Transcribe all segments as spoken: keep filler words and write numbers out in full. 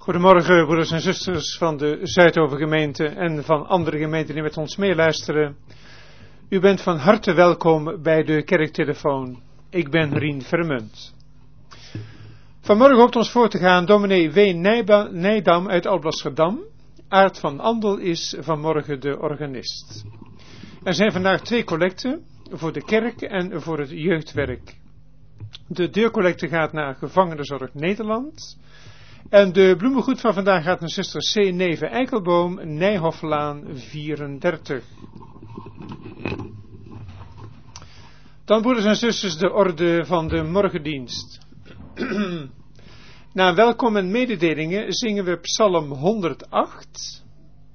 Goedemorgen, broeders en zusters van de Zuidovergemeente en van andere gemeenten die met ons meeluisteren. U bent van harte welkom bij de kerktelefoon. Ik ben Rien Vermunt. Vanmorgen hoopt ons voor te gaan dominee W. Nijba, Nijdam uit Alblasserdam. Aart van Andel is vanmorgen de organist. Er zijn vandaag twee collecten, voor de kerk en voor het jeugdwerk. De deurcollecte gaat naar Gevangenenzorg Nederland. En de bloemengoed van vandaag gaat naar zuster C. Neve Eikelboom, Nijhoflaan vierendertig. Dan, broeders en zusters, de orde van de morgendienst. Na welkom en mededelingen zingen we Psalm honderdacht.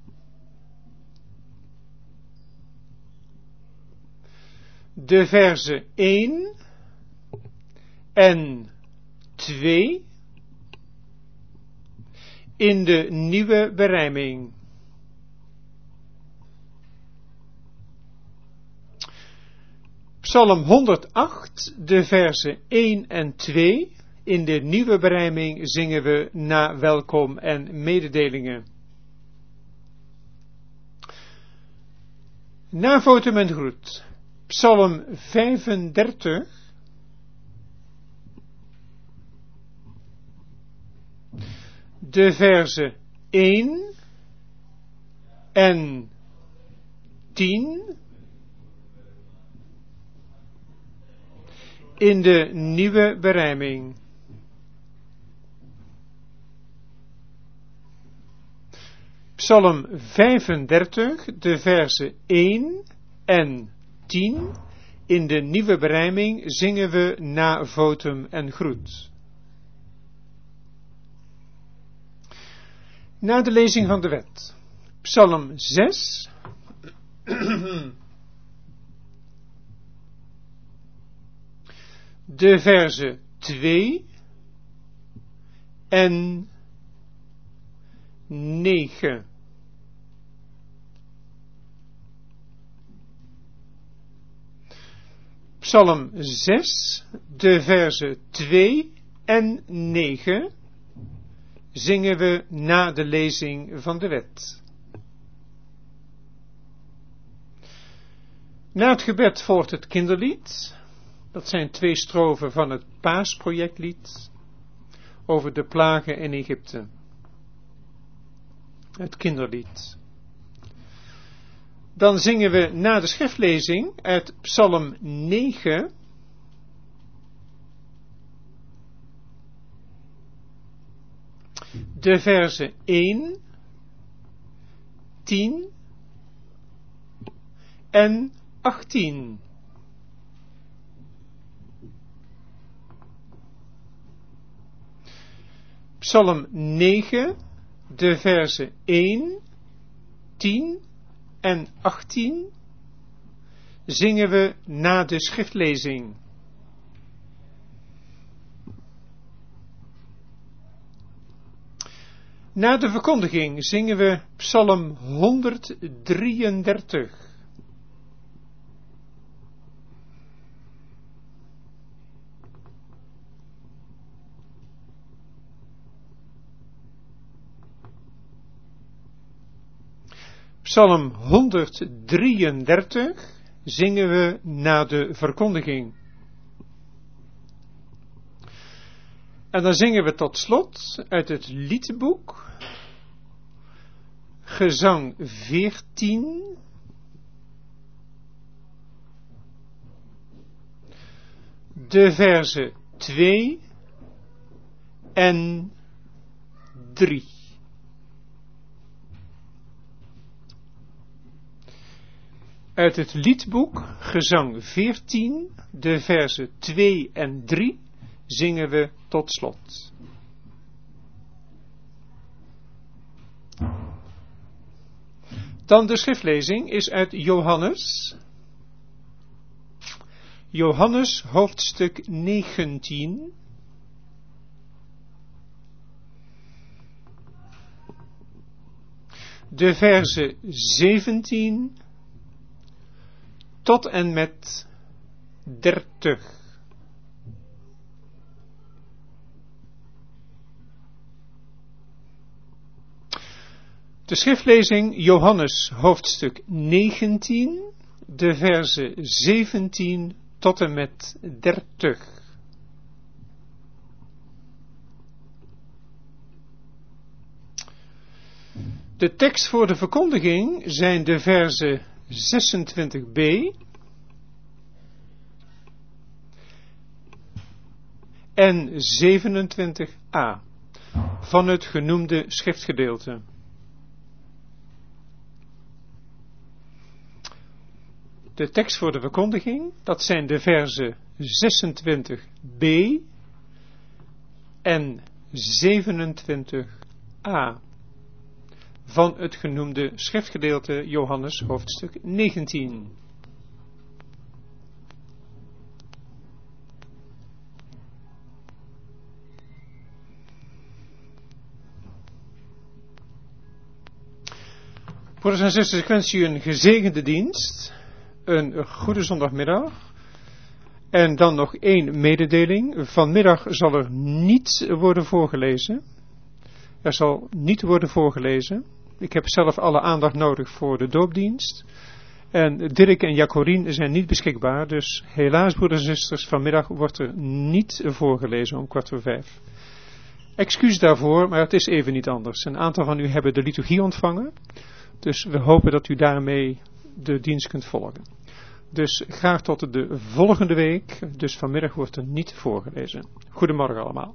De verzen één en twee. In de nieuwe berijming. Psalm honderdacht, de verzen één en twee. In de nieuwe berijming zingen we na welkom en mededelingen. Na votum en groet. Psalm vijfendertig. De verzen één en tien in de nieuwe berijming. Psalm vijfendertig, de verzen één en tien in de nieuwe berijming zingen we na votum en groet. Na de lezing van de wet. Psalm zes. De verzen twee en negen. Psalm zes, de verzen twee en negen. Zingen we na de lezing van de wet. Na het gebed volgt het kinderlied. Dat zijn twee strofen van het Paasprojectlied over de plagen in Egypte. Het kinderlied. Dan zingen we na de schriftlezing uit Psalm negen. De verzen één, tien en achttien. Psalm negen, de verzen één, tien en achttien zingen we na de schriftlezing. Na de verkondiging zingen we Psalm honderddrieëndertig. Psalm honderddrieëndertig zingen we na de verkondiging. En dan zingen we tot slot uit het liedboek, gezang veertien, de verzen twee en drie. Uit het liedboek, gezang veertien, de verzen twee en drie, zingen we tot slot. Dan de schriftlezing is uit Johannes. Johannes hoofdstuk negentien. De verzen zeventien tot en met dertig. De schriftlezing Johannes hoofdstuk negentien, de verzen zeventien tot en met dertig. De tekst voor de verkondiging zijn de verzen zesentwintig b en zevenentwintig a van het genoemde schriftgedeelte. De tekst voor de verkondiging, dat zijn de verzen zesentwintig b en zevenentwintig a van het genoemde schriftgedeelte Johannes hoofdstuk negentien. Broeders en zusters, ik wens u een gezegende dienst, een goede zondagmiddag. En dan nog één mededeling. Vanmiddag zal er niet worden voorgelezen. Er zal niet worden voorgelezen. Ik heb zelf alle aandacht nodig voor de doopdienst. En Dirk en Jacqueline zijn niet beschikbaar. Dus helaas, broeders en zusters, vanmiddag wordt er niet voorgelezen om kwart voor vijf. Excuus daarvoor, maar het is even niet anders. Een aantal van u hebben de liturgie ontvangen. Dus we hopen dat u daarmee de dienst kunt volgen. Dus graag tot de volgende week. Dus vanmiddag wordt er niet voorgelezen. Goedemorgen allemaal.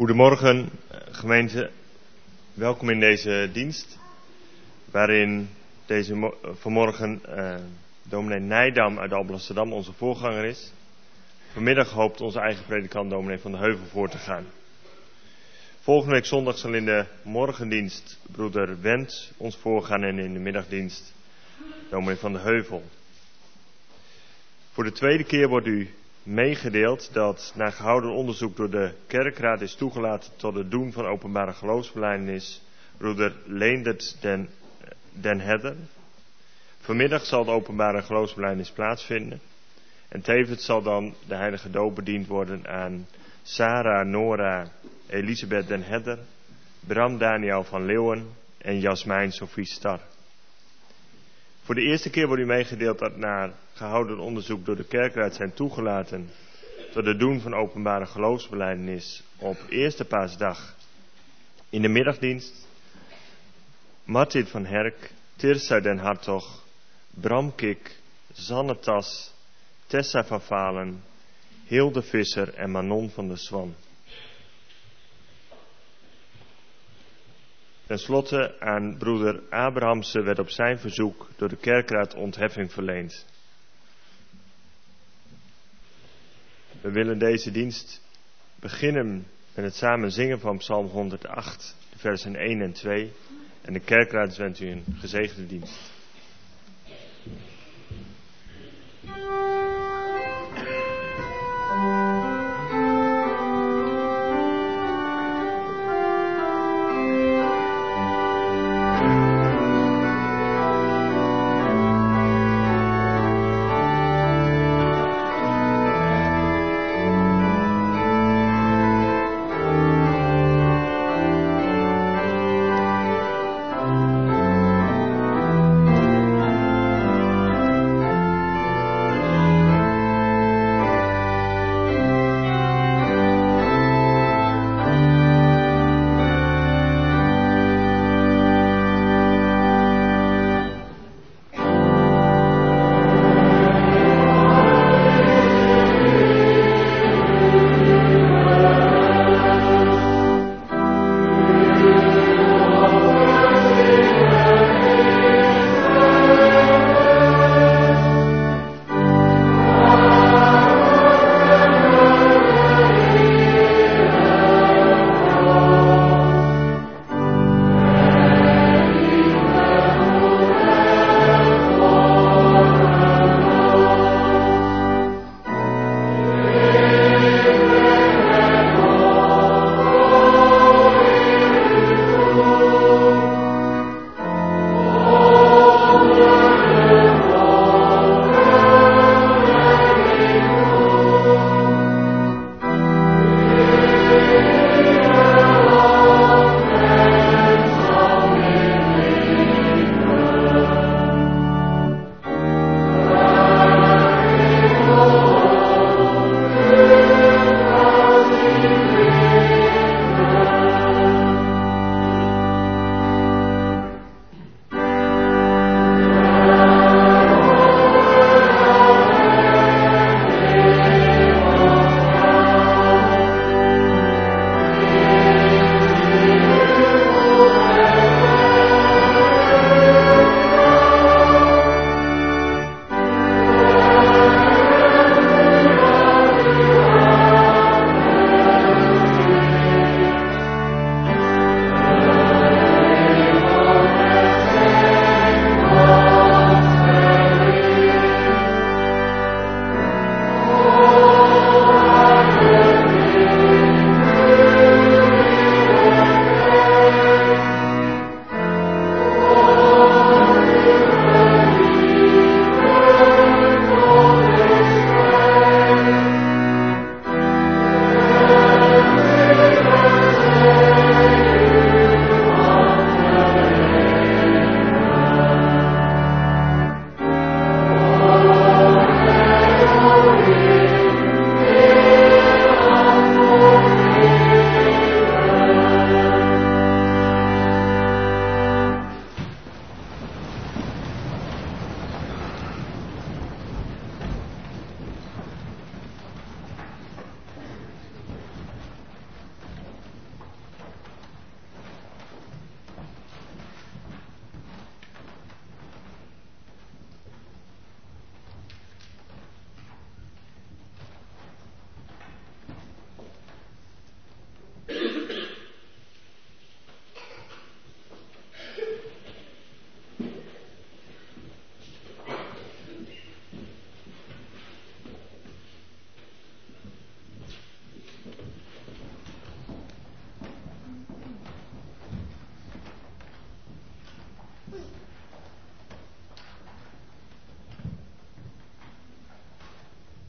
Goedemorgen gemeente, welkom in deze dienst, waarin deze mo- vanmorgen uh, dominee Nijdam uit Alblasserdam onze voorganger is. Vanmiddag hoopt onze eigen predikant dominee Van de Heuvel voor te gaan. Volgende week zondag zal in de morgendienst broeder Wendt ons voorgaan en in de middagdienst dominee Van de Heuvel. Voor de tweede keer wordt u meegedeeld dat na gehouden onderzoek door de kerkraad is toegelaten tot het doen van openbare geloofsbelijdenis broeder Leendert den, den Hedder. Vanmiddag zal de openbare geloofsbelijdenis plaatsvinden en tevens zal dan de heilige doop bediend worden aan Sarah Nora Elisabeth den Hedder, Bram Daniel van Leeuwen en Jasmijn Sophie Star. Voor de eerste keer wordt u meegedeeld dat na gehouden onderzoek door de kerkraad zijn toegelaten tot het doen van openbare geloofsbelijdenis op eerste paasdag in de middagdienst Martin van Herk, Tirsa den Hartog, Bram Kik, Zanne Tas, Tessa van Valen, Hilde Visser en Manon van der Swan. Ten slotte aan broeder Abrahamse werd op zijn verzoek door de kerkraad ontheffing verleend. We willen deze dienst beginnen met het samen zingen van Psalm honderdacht, de versen één en twee. En de kerkraad wenst u een gezegende dienst. Thank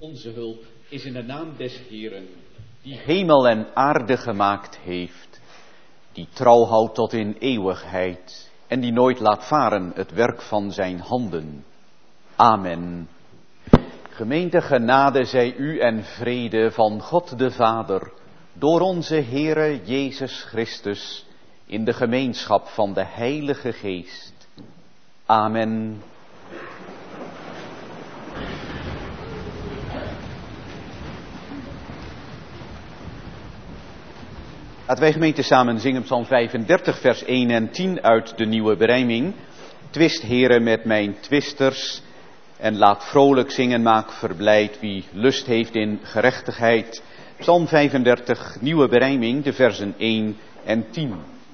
Onze hulp is in de naam des Heeren, die hemel en aarde gemaakt heeft, die trouw houdt tot in eeuwigheid en die nooit laat varen het werk van zijn handen. Amen. Gemeente, genade zij u en vrede van God de Vader, door onze Heere Jezus Christus, in de gemeenschap van de Heilige Geest. Amen. Laten wij gemeente samen zingen Psalm vijfendertig vers één en tien uit de nieuwe berijming. Twist, Heere, met mijn twisters en laat vrolijk zingen, maak verblijd wie lust heeft in gerechtigheid. Psalm vijfendertig, nieuwe berijming, de versen één en tien.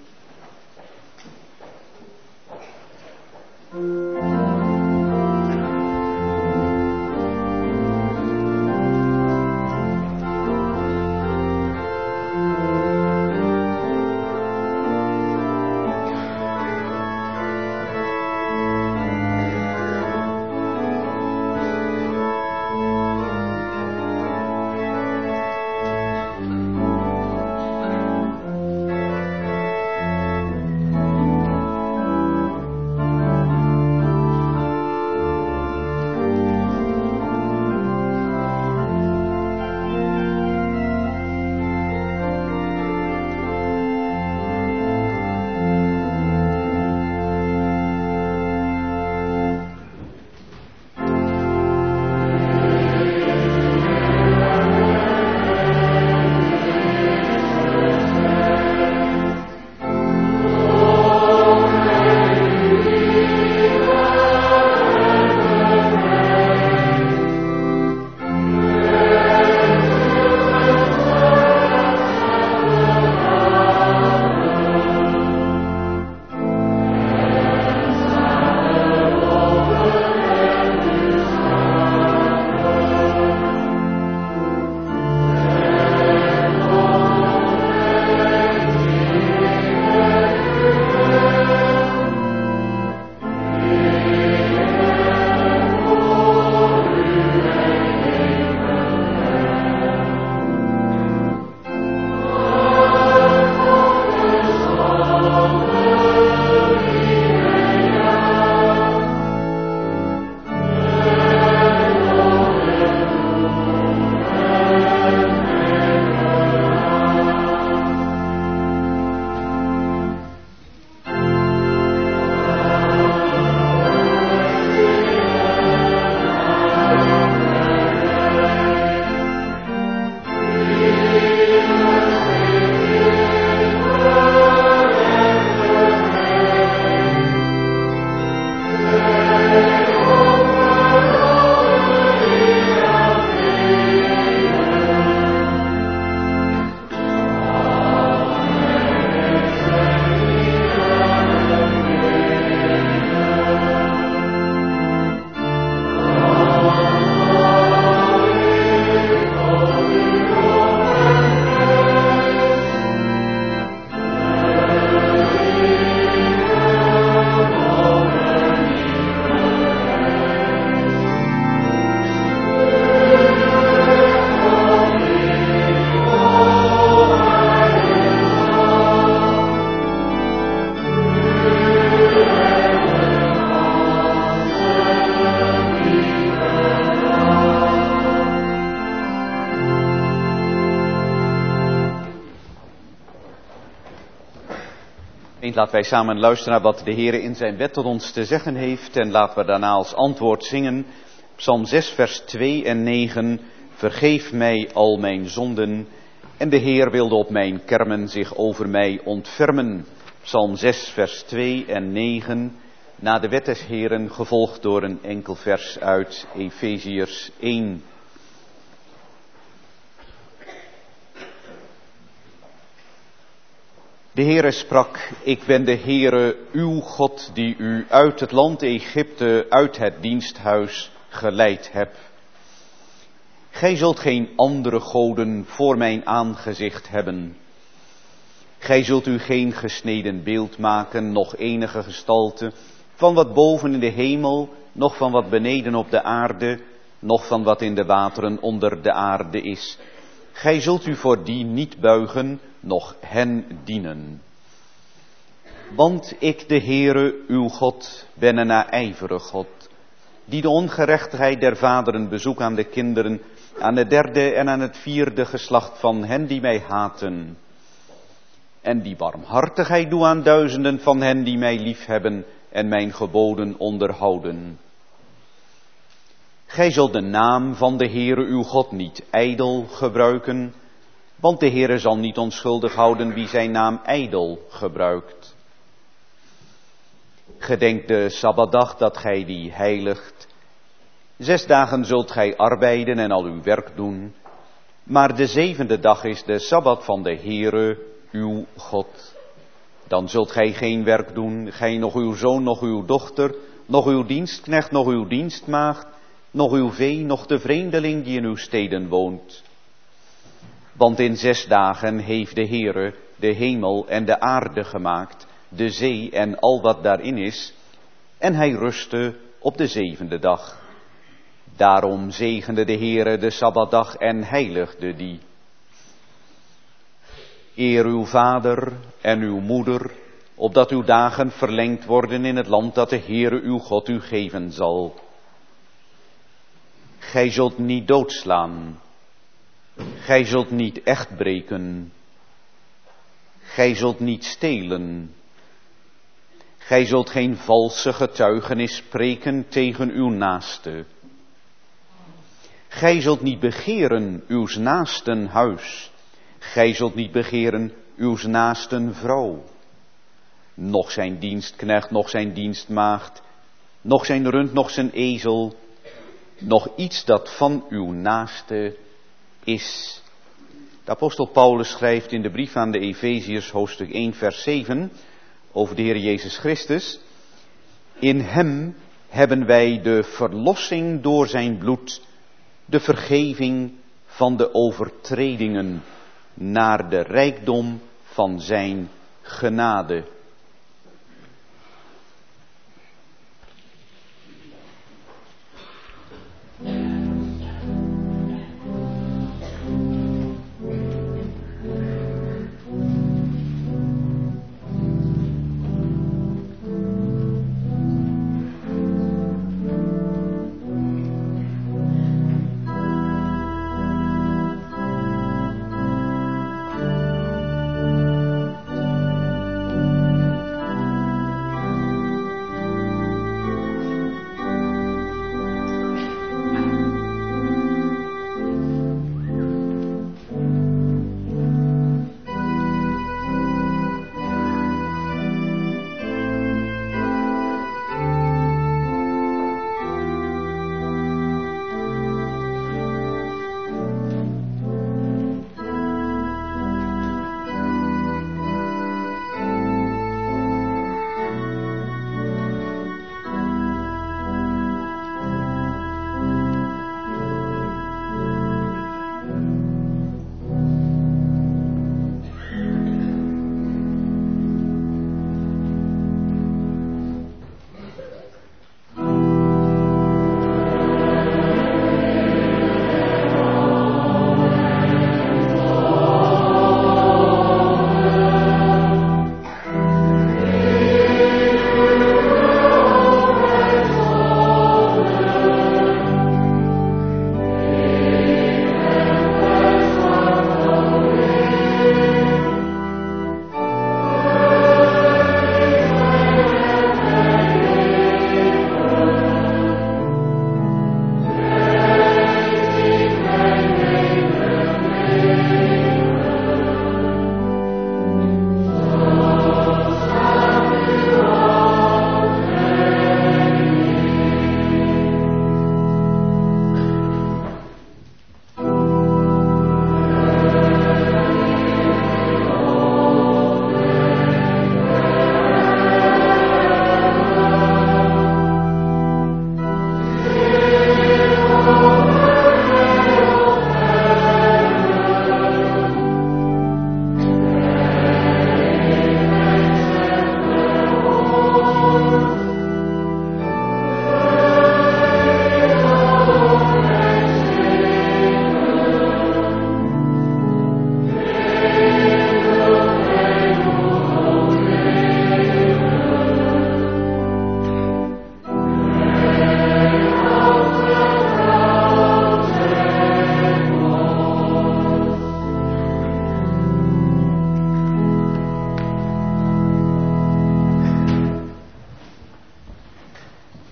Laten wij samen luisteren naar wat de Heere in zijn wet tot ons te zeggen heeft. En laten we daarna als antwoord zingen. Psalm zes vers twee en negen. Vergeef mij al mijn zonden. En de Heer wilde op mijn kermen zich over mij ontfermen. Psalm zes vers twee en negen. Na de wet des Heeren gevolgd door een enkel vers uit Efeziërs één. De Heere sprak, ik ben de Heere, uw God, die u uit het land Egypte, uit het diensthuis geleid heb. Gij zult geen andere goden voor mijn aangezicht hebben. Gij zult u geen gesneden beeld maken, noch enige gestalte, van wat boven in de hemel, noch van wat beneden op de aarde, noch van wat in de wateren onder de aarde is. Gij zult u voor die niet buigen, noch hen dienen. Want ik, de Heere, uw God, ben een naijvere God, die de ongerechtigheid der vaderen bezoekt aan de kinderen, aan het derde en aan het vierde geslacht van hen die mij haten. En die barmhartigheid doe aan duizenden van hen die mij liefhebben en mijn geboden onderhouden. Gij zult de naam van de Heere uw God niet ijdel gebruiken, want de Heere zal niet onschuldig houden wie zijn naam ijdel gebruikt. Gedenk de Sabbatdag dat gij die heiligt. Zes dagen zult gij arbeiden en al uw werk doen, maar de zevende dag is de Sabbat van de Heere uw God. Dan zult gij geen werk doen, gij nog uw zoon, nog uw dochter, nog uw dienstknecht, nog uw dienstmaagd, nog uw vee, nog de vreemdeling die in uw steden woont. Want in zes dagen heeft de Heere de hemel en de aarde gemaakt, de zee en al wat daarin is, en hij rustte op de zevende dag. Daarom zegende de Heere de Sabbatdag en heiligde die. Eer uw vader en uw moeder, opdat uw dagen verlengd worden in het land dat de Heere uw God u geven zal. Gij zult niet doodslaan. Gij zult niet echt breken. Gij zult niet stelen. Gij zult geen valse getuigenis spreken tegen uw naaste. Gij zult niet begeren uws naasten huis. Gij zult niet begeren uws naasten vrouw. Noch zijn dienstknecht, noch zijn dienstmaagd, noch zijn rund, noch zijn ezel, nog iets dat van uw naaste is. De apostel Paulus schrijft in de brief aan de Efeziërs hoofdstuk één vers zeven over de Heer Jezus Christus. In hem hebben wij de verlossing door zijn bloed, de vergeving van de overtredingen, naar de rijkdom van zijn genade.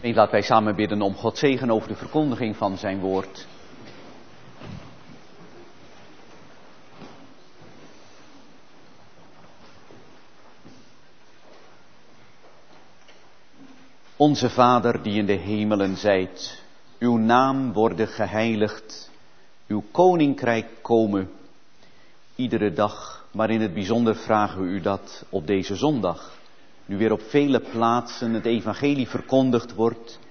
En laten wij samen bidden om Gods zegen over de verkondiging van zijn woord. Onze Vader die in de hemelen zijt, uw naam worden geheiligd, uw koninkrijk komen. Iedere dag, maar in het bijzonder vragen we u dat op deze zondag. Nu weer op vele plaatsen het evangelie verkondigd wordt.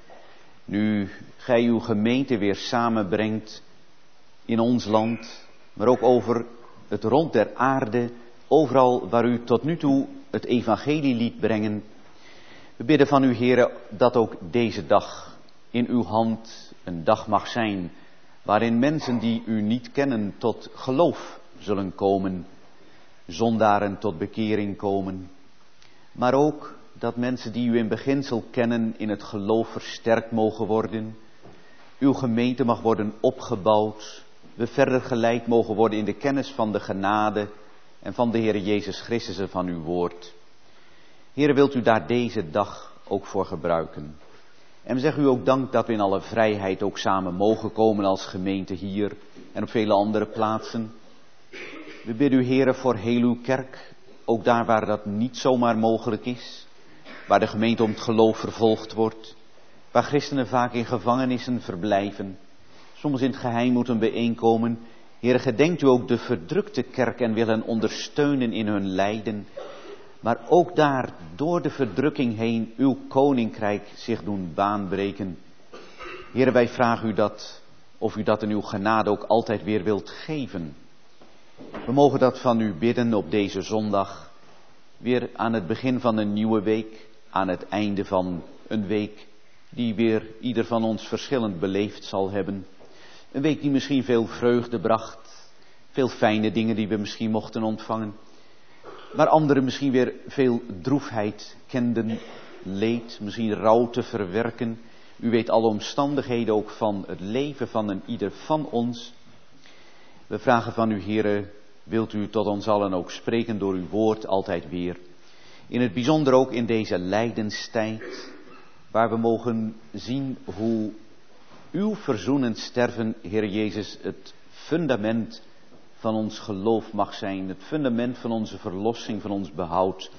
Nu gij uw gemeente weer samenbrengt in ons land, maar ook over het rond der aarde. Overal waar u tot nu toe het evangelie liet brengen. We bidden van u, Heere, dat ook deze dag in uw hand een dag mag zijn, waarin mensen die u niet kennen tot geloof zullen komen, zondaren tot bekering komen. Maar ook dat mensen die u in beginsel kennen in het geloof versterkt mogen worden, uw gemeente mag worden opgebouwd, we verder geleid mogen worden in de kennis van de genade en van de Heere Jezus Christus en van uw woord. Heere, wilt u daar deze dag ook voor gebruiken. En we zeggen u ook dank dat we in alle vrijheid ook samen mogen komen als gemeente hier en op vele andere plaatsen. We bidden u, Heere, voor heel uw kerk, ook daar waar dat niet zomaar mogelijk is, waar de gemeente om het geloof vervolgd wordt, waar christenen vaak in gevangenissen verblijven, soms in het geheim moeten bijeenkomen. Heere, gedenkt u ook de verdrukte kerk en wil hen ondersteunen in hun lijden. Maar ook daar, door de verdrukking heen, uw koninkrijk zich doen baanbreken. Heere, wij vragen u dat, of u dat in uw genade ook altijd weer wilt geven. We mogen dat van u bidden op deze zondag. Weer aan het begin van een nieuwe week, aan het einde van een week die weer ieder van ons verschillend beleefd zal hebben. Een week die misschien veel vreugde bracht, veel fijne dingen die we misschien mochten ontvangen. Maar anderen misschien weer veel droefheid kenden, leed, misschien rouw te verwerken. U weet alle omstandigheden ook van het leven van een ieder van ons. We vragen van u, Heere, wilt u tot ons allen ook spreken door uw woord altijd weer. In het bijzonder ook in deze lijdenstijd, waar we mogen zien hoe uw verzoenend sterven, Heer Jezus, het fundament van ons geloof mag zijn, het fundament van onze verlossing, van ons behoud.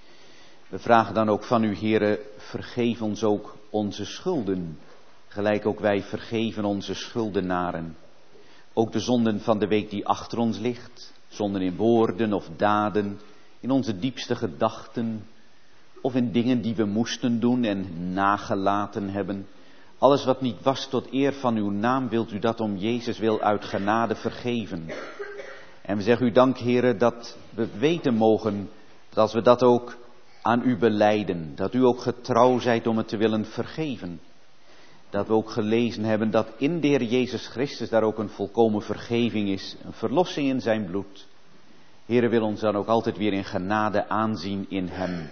We vragen dan ook van u, Heere, vergeef ons ook onze schulden, gelijk ook wij vergeven onze schuldenaren. Ook de zonden van de week die achter ons ligt, zonden in woorden of daden, in onze diepste gedachten, of in dingen die we moesten doen en nagelaten hebben. Alles wat niet was tot eer van uw naam, wilt u dat om Jezus wil uit genade vergeven. En we zeggen u dank, Heere, dat we weten mogen, dat als we dat ook aan u belijden, dat u ook getrouw zijt om het te willen vergeven. Dat we ook gelezen hebben dat in de Heer Jezus Christus daar ook een volkomen vergeving is, een verlossing in zijn bloed. Heere, wil ons dan ook altijd weer in genade aanzien in hem.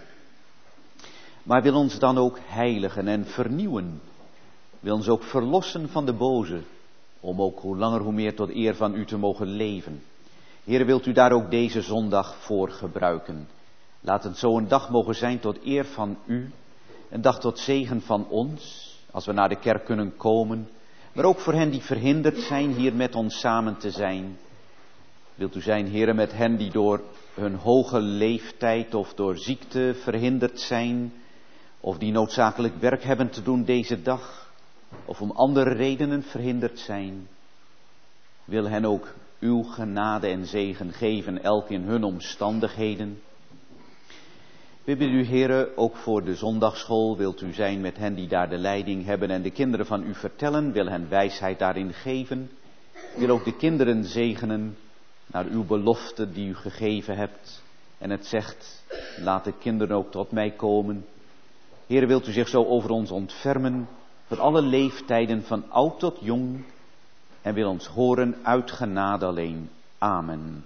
Maar wil ons dan ook heiligen en vernieuwen. Wil ons ook verlossen van de boze, om ook hoe langer hoe meer tot eer van u te mogen leven. Heere, wilt u daar ook deze zondag voor gebruiken. Laat het zo een dag mogen zijn tot eer van u, een dag tot zegen van ons, als we naar de kerk kunnen komen, maar ook voor hen die verhinderd zijn hier met ons samen te zijn. Wilt u zijn, Heere, met hen die door hun hoge leeftijd of door ziekte verhinderd zijn, of die noodzakelijk werk hebben te doen deze dag, of om andere redenen verhinderd zijn. Wil hen ook uw genade en zegen geven, elk in hun omstandigheden. We bidden u, Heere, ook voor de zondagsschool. Wilt u zijn met hen die daar de leiding hebben en de kinderen van u vertellen. Wil hen wijsheid daarin geven. Wil ook de kinderen zegenen naar uw belofte die u gegeven hebt. En het zegt, laat de kinderen ook tot mij komen. Heere, wilt u zich zo over ons ontfermen, van alle leeftijden, van oud tot jong. En wil ons horen uit genade alleen. Amen.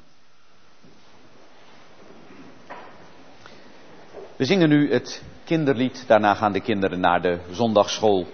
We zingen nu het kinderlied, daarna gaan de kinderen naar de zondagsschool.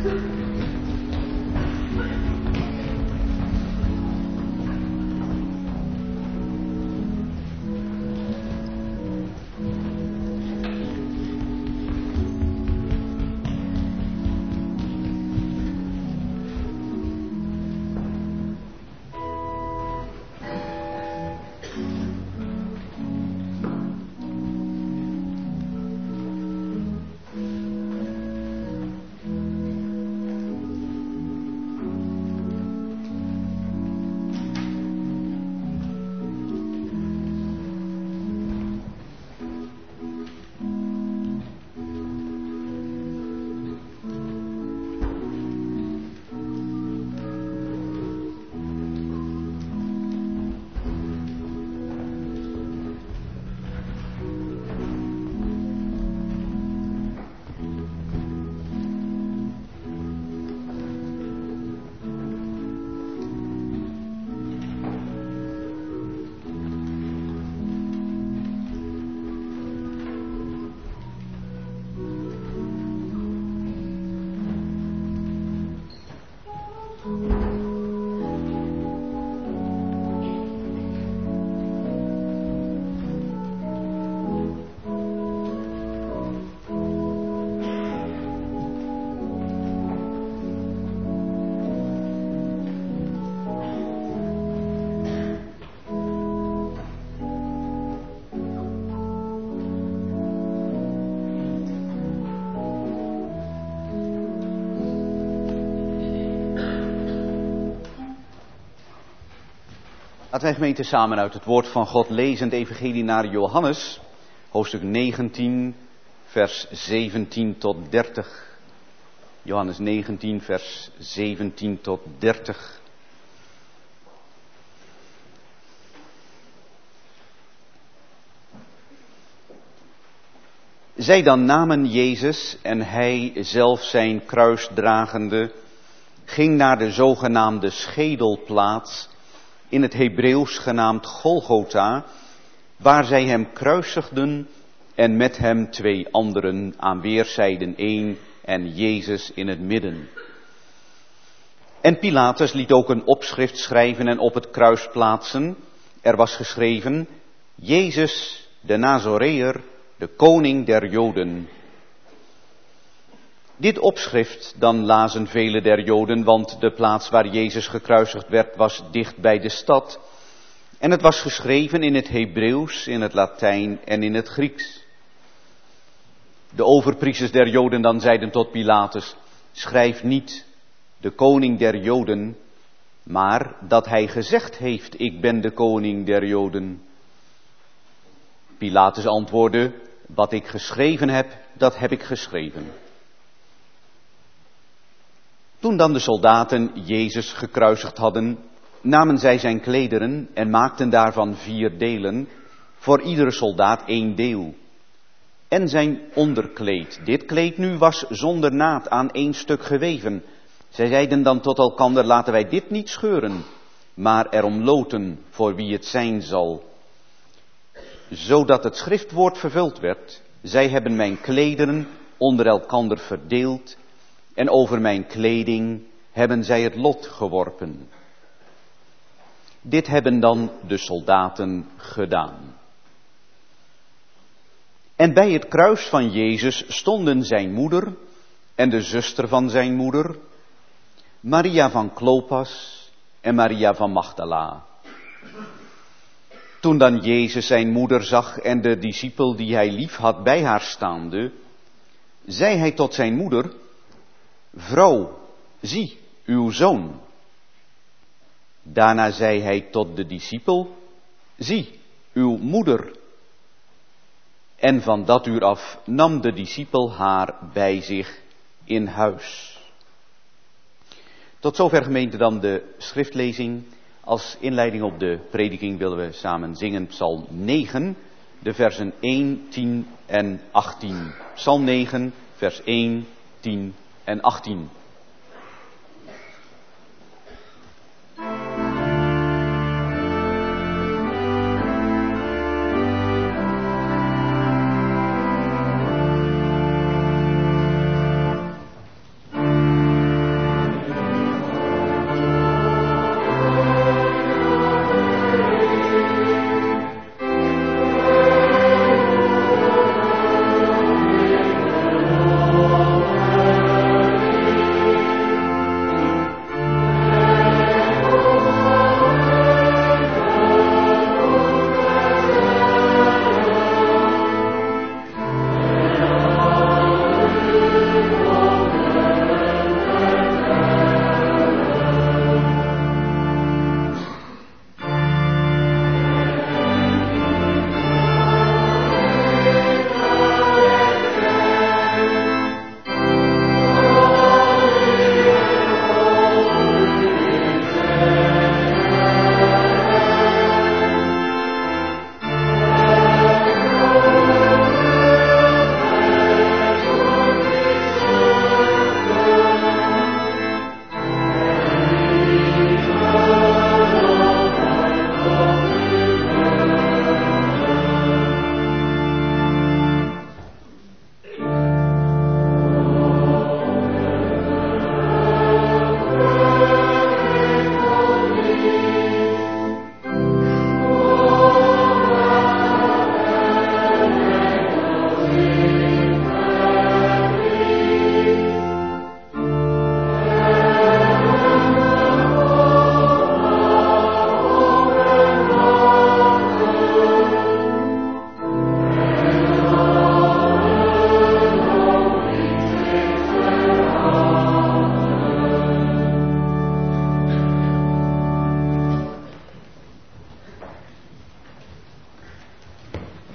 Laten wij gemeente samen uit het woord van God lezen, het evangelie naar Johannes, hoofdstuk negentien, vers zeventien tot dertig. Johannes negentien, vers zeventien tot dertig. Zij dan namen Jezus en hij zelf zijn kruis dragende, ging naar de zogenaamde schedelplaats, in het Hebreeuws genaamd Golgotha, waar zij hem kruisigden en met hem twee anderen aan weerszijden één en Jezus in het midden. En Pilatus liet ook een opschrift schrijven en op het kruis plaatsen. Er was geschreven: Jezus de Nazoreër, de koning der Joden. Dit opschrift dan lazen vele der Joden, want de plaats waar Jezus gekruisigd werd was dicht bij de stad. En het was geschreven in het Hebreeuws, in het Latijn en in het Grieks. De overpriesters der Joden dan zeiden tot Pilatus: schrijf niet de koning der Joden, maar dat hij gezegd heeft: ik ben de koning der Joden. Pilatus antwoordde: wat ik geschreven heb, dat heb ik geschreven. Toen dan de soldaten Jezus gekruisigd hadden, namen zij zijn klederen en maakten daarvan vier delen, voor iedere soldaat één deel. En zijn onderkleed, dit kleed nu was zonder naad aan één stuk geweven. Zij zeiden dan tot elkander: laten wij dit niet scheuren, maar erom loten voor wie het zijn zal. Zodat het schriftwoord vervuld werd: zij hebben mijn klederen onder elkander verdeeld, en over mijn kleding hebben zij het lot geworpen. Dit hebben dan de soldaten gedaan. En bij het kruis van Jezus stonden zijn moeder en de zuster van zijn moeder, Maria van Klopas en Maria van Magdala. Toen dan Jezus zijn moeder zag en de discipel die hij lief had bij haar staande, zei hij tot zijn moeder: vrouw, zie uw zoon. Daarna zei hij tot de discipel: zie uw moeder. En van dat uur af nam de discipel haar bij zich in huis. Tot zover gemeente dan de schriftlezing. Als inleiding op de prediking willen we samen zingen Psalm negen, de versen één, tien en achttien. Psalm negen, vers één, tien en achttien.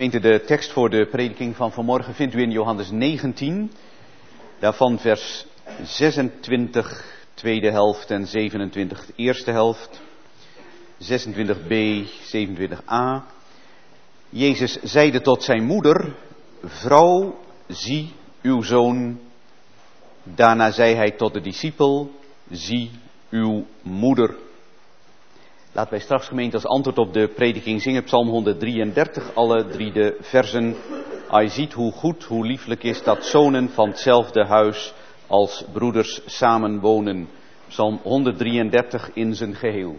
Gemeente, de tekst voor de prediking van vanmorgen vindt u in Johannes negentien. Daarvan vers zesentwintig, tweede helft en zevenentwintig, de eerste helft. zesentwintig b, zevenentwintig a. Jezus zeide tot zijn moeder: vrouw, zie uw zoon. Daarna zei hij tot de discipel: zie uw moeder. Laten wij straks, gemeente, als antwoord op de prediking zingen Psalm honderddrieëndertig, alle drie de versen. Hij ziet hoe goed, hoe lieflijk is dat zonen van hetzelfde huis als broeders samen wonen. Psalm honderddrieëndertig in zijn geheel.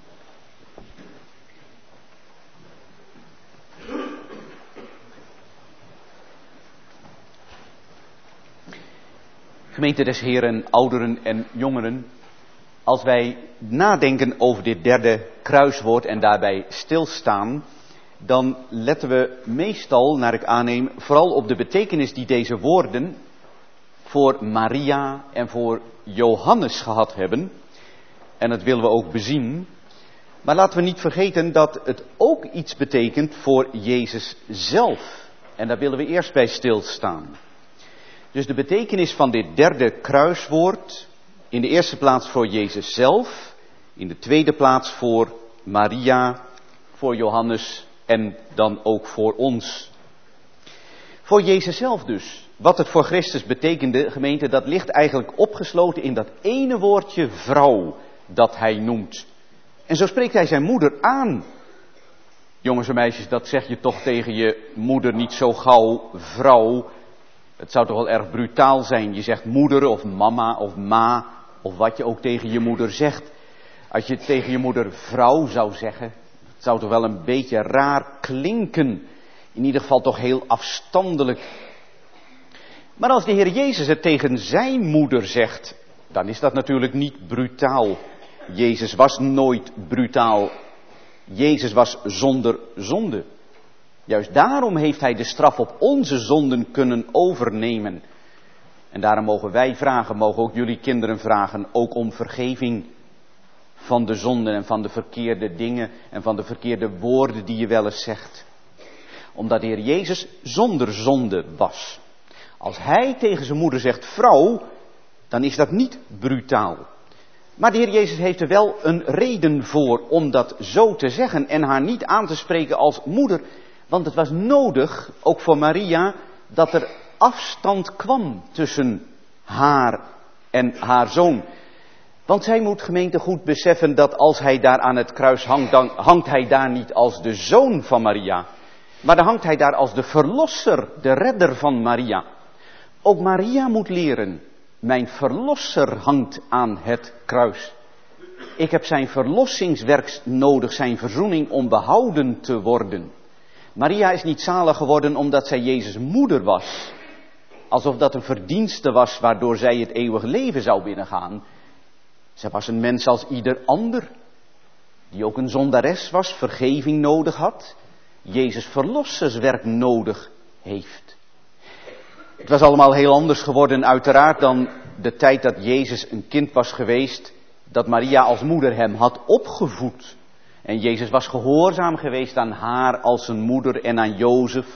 Gemeente des Heren, ouderen en jongeren, als wij nadenken over dit derde kruiswoord en daarbij stilstaan, dan letten we meestal, naar ik aanneem, vooral op de betekenis die deze woorden voor Maria en voor Johannes gehad hebben. En dat willen we ook bezien. Maar laten we niet vergeten dat het ook iets betekent voor Jezus zelf. En daar willen we eerst bij stilstaan. Dus de betekenis van dit derde kruiswoord, in de eerste plaats voor Jezus zelf, in de tweede plaats voor Maria, voor Johannes en dan ook voor ons. Voor Jezus zelf dus. Wat het voor Christus betekende, gemeente, dat ligt eigenlijk opgesloten in dat ene woordje vrouw dat hij noemt. En zo spreekt hij zijn moeder aan. Jongens en meisjes, dat zeg je toch tegen je moeder niet zo gauw, vrouw. Het zou toch wel erg brutaal zijn. Je zegt moeder of mama of ma of wat je ook tegen je moeder zegt. Als je tegen je moeder vrouw zou zeggen, het zou toch wel een beetje raar klinken. In ieder geval toch heel afstandelijk. Maar als de Heer Jezus het tegen zijn moeder zegt, dan is dat natuurlijk niet brutaal. Jezus was nooit brutaal. Jezus was zonder zonde. Juist daarom heeft hij de straf op onze zonden kunnen overnemen. En daarom mogen wij vragen, mogen ook jullie kinderen vragen, ook om vergeving van de zonden en van de verkeerde dingen en van de verkeerde woorden die je wel eens zegt. Omdat de Heer Jezus zonder zonde was. Als hij tegen zijn moeder zegt vrouw, dan is dat niet brutaal. Maar de Heer Jezus heeft er wel een reden voor om dat zo te zeggen en haar niet aan te spreken als moeder. Want het was nodig, ook voor Maria, dat er afstand kwam tussen haar en haar zoon. Want zij moet, gemeente, goed beseffen dat als hij daar aan het kruis hangt, dan hangt hij daar niet als de zoon van Maria. Maar dan hangt hij daar als de verlosser, de redder van Maria. Ook Maria moet leren, mijn verlosser hangt aan het kruis. Ik heb zijn verlossingswerk nodig, zijn verzoening om behouden te worden. Maria is niet zalig geworden omdat zij Jezus' moeder was. Alsof dat een verdienste was waardoor zij het eeuwig leven zou binnengaan. Zij was een mens als ieder ander. Die ook een zondares was, vergeving nodig had. Jezus' verlosserswerk nodig heeft. Het was allemaal heel anders geworden uiteraard dan de tijd dat Jezus een kind was geweest. Dat Maria als moeder hem had opgevoed. En Jezus was gehoorzaam geweest aan haar als zijn moeder en aan Jozef.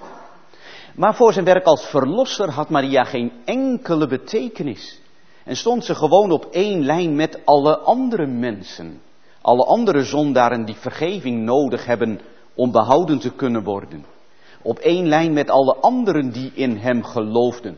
Maar voor zijn werk als verlosser had Maria geen enkele betekenis. En stond ze gewoon op één lijn met alle andere mensen. Alle andere zondaren die vergeving nodig hebben om behouden te kunnen worden. Op één lijn met alle anderen die in hem geloofden.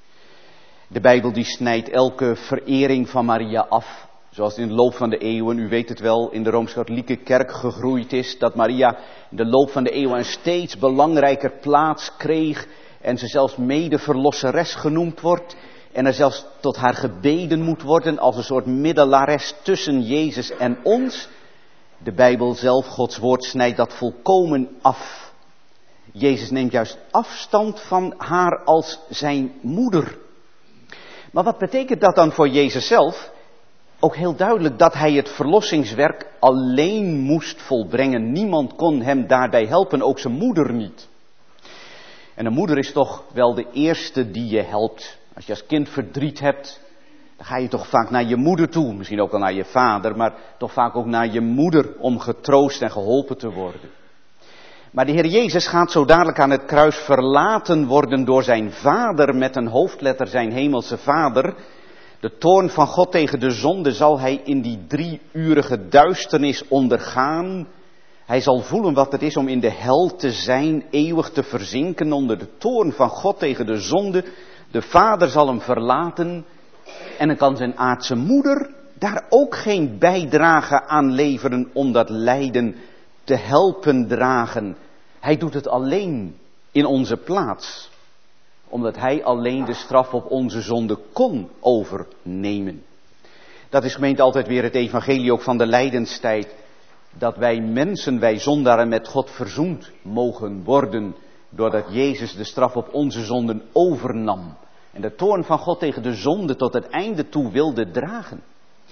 De Bijbel die snijdt elke verering van Maria af. Zoals in de loop van de eeuwen, u weet het wel, in de Rooms-Katholieke Kerk gegroeid is. Dat Maria in de loop van de eeuwen een steeds belangrijker plaats kreeg. En ze zelfs medeverlosseres genoemd wordt. En er zelfs tot haar gebeden moet worden als een soort middelares tussen Jezus en ons. De Bijbel zelf, Gods woord, snijdt dat volkomen af. Jezus neemt juist afstand van haar als zijn moeder. Maar wat betekent dat dan voor Jezus zelf? Ook heel duidelijk dat hij het verlossingswerk alleen moest volbrengen. Niemand kon hem daarbij helpen, ook zijn moeder niet. En een moeder is toch wel de eerste die je helpt. Als je als kind verdriet hebt, dan ga je toch vaak naar je moeder toe. Misschien ook wel naar je vader, maar toch vaak ook naar je moeder om getroost en geholpen te worden. Maar de Heer Jezus gaat zo dadelijk aan het kruis verlaten worden door zijn Vader met een hoofdletter, zijn hemelse Vader. De toorn van God tegen de zonde zal hij in die drieurige duisternis ondergaan. Hij zal voelen wat het is om in de hel te zijn, eeuwig te verzinken onder de toorn van God tegen de zonde. De Vader zal hem verlaten en dan kan zijn aardse moeder daar ook geen bijdrage aan leveren om dat lijden te helpen dragen. Hij doet het alleen in onze plaats, omdat hij alleen de straf op onze zonde kon overnemen. Dat is gemeente altijd weer het evangelie ook van de lijdenstijd. Dat wij mensen, wij zondaren met God verzoend mogen worden, doordat Jezus de straf op onze zonden overnam. En de toorn van God tegen de zonde tot het einde toe wilde dragen.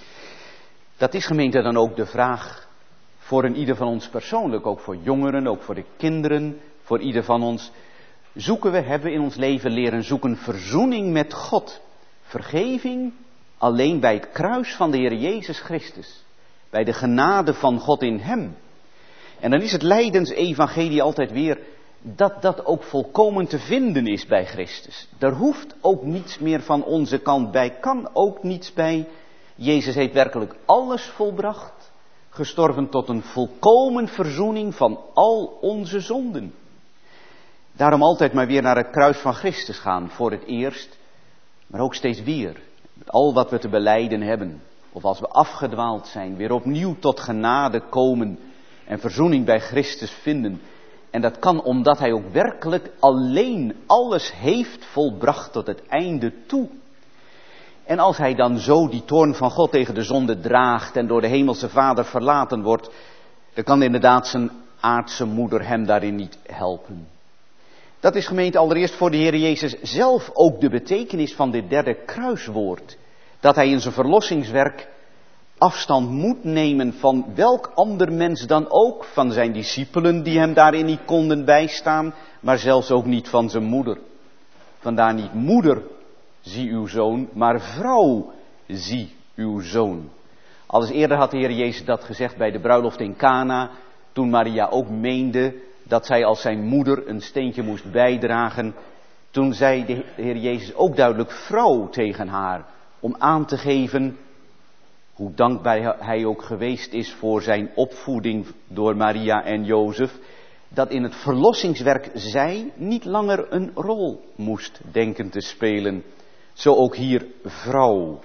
Dat is gemeente dan ook de vraag voor een ieder van ons persoonlijk, ook voor jongeren, ook voor de kinderen, voor ieder van ons. Zoeken we, hebben we in ons leven leren zoeken verzoening met God. Vergeving alleen bij het kruis van de Heer Jezus Christus. Bij de genade van God in hem. En dan is het lijdensevangelie altijd weer dat dat ook volkomen te vinden is bij Christus. Er hoeft ook niets meer van onze kant bij, kan ook niets bij. Jezus heeft werkelijk alles volbracht, gestorven tot een volkomen verzoening van al onze zonden. Daarom altijd maar weer naar het kruis van Christus gaan, voor het eerst, maar ook steeds weer. Met al wat we te belijden hebben, of als we afgedwaald zijn, weer opnieuw tot genade komen en verzoening bij Christus vinden. En dat kan omdat hij ook werkelijk alleen alles heeft volbracht tot het einde toe. En als hij dan zo die toorn van God tegen de zonde draagt en door de hemelse Vader verlaten wordt, dan kan inderdaad zijn aardse moeder hem daarin niet helpen. Dat is gemeente allereerst voor de Heer Jezus zelf ook de betekenis van dit derde kruiswoord. Dat hij in zijn verlossingswerk afstand moet nemen van welk ander mens dan ook, van zijn discipelen die hem daarin niet konden bijstaan, maar zelfs ook niet van zijn moeder. Vandaar niet moeder, zie uw zoon, maar vrouw, zie uw zoon. Al eens eerder had de Heer Jezus dat gezegd bij de bruiloft in Cana, toen Maria ook meende dat zij als zijn moeder een steentje moest bijdragen. Toen zei de Heer Jezus ook duidelijk vrouw tegen haar, om aan te geven hoe dankbaar hij ook geweest is voor zijn opvoeding door Maria en Jozef, dat in het verlossingswerk zij niet langer een rol moest denken te spelen. Zo ook hier vrouw.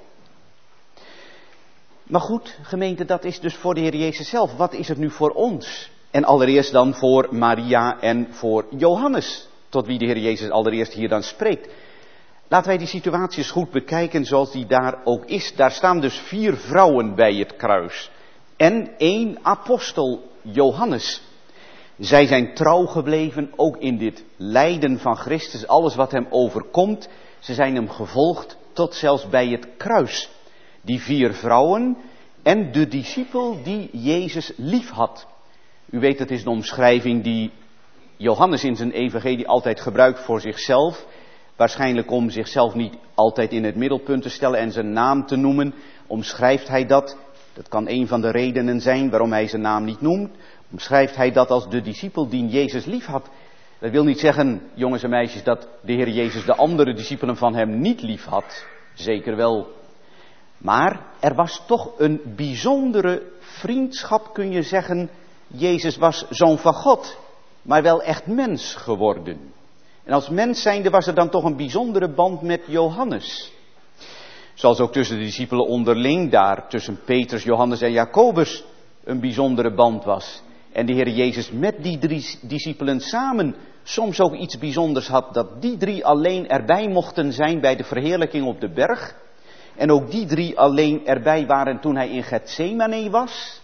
Maar goed, gemeente, dat is dus voor de Heer Jezus zelf. Wat is het nu voor ons? En allereerst dan voor Maria en voor Johannes, tot wie de Heer Jezus allereerst hier dan spreekt. Laten wij die situatie eens goed bekijken zoals die daar ook is. Daar staan dus vier vrouwen bij het kruis. En één apostel, Johannes. Zij zijn trouw gebleven, ook in dit lijden van Christus, alles wat hem overkomt. Ze zijn hem gevolgd tot zelfs bij het kruis. Die vier vrouwen en de discipel die Jezus lief had. U weet, het is een omschrijving die Johannes in zijn evangelie altijd gebruikt voor zichzelf. Waarschijnlijk om zichzelf niet altijd in het middelpunt te stellen en zijn naam te noemen. Omschrijft hij dat, dat kan een van de redenen zijn waarom hij zijn naam niet noemt. Omschrijft hij dat als de discipel die Jezus lief had. Dat wil niet zeggen, jongens en meisjes, dat de Heer Jezus de andere discipelen van hem niet lief had. Zeker wel. Maar er was toch een bijzondere vriendschap, kun je zeggen. Jezus was zoon van God, maar wel echt mens geworden. En als mens zijnde was er dan toch een bijzondere band met Johannes. Zoals ook tussen de discipelen onderling daar, tussen Petrus, Johannes en Jacobus, een bijzondere band was. En de Heer Jezus met die drie discipelen samen soms ook iets bijzonders had, dat die drie alleen erbij mochten zijn bij de verheerlijking op de berg. En ook die drie alleen erbij waren toen hij in Getsemane was.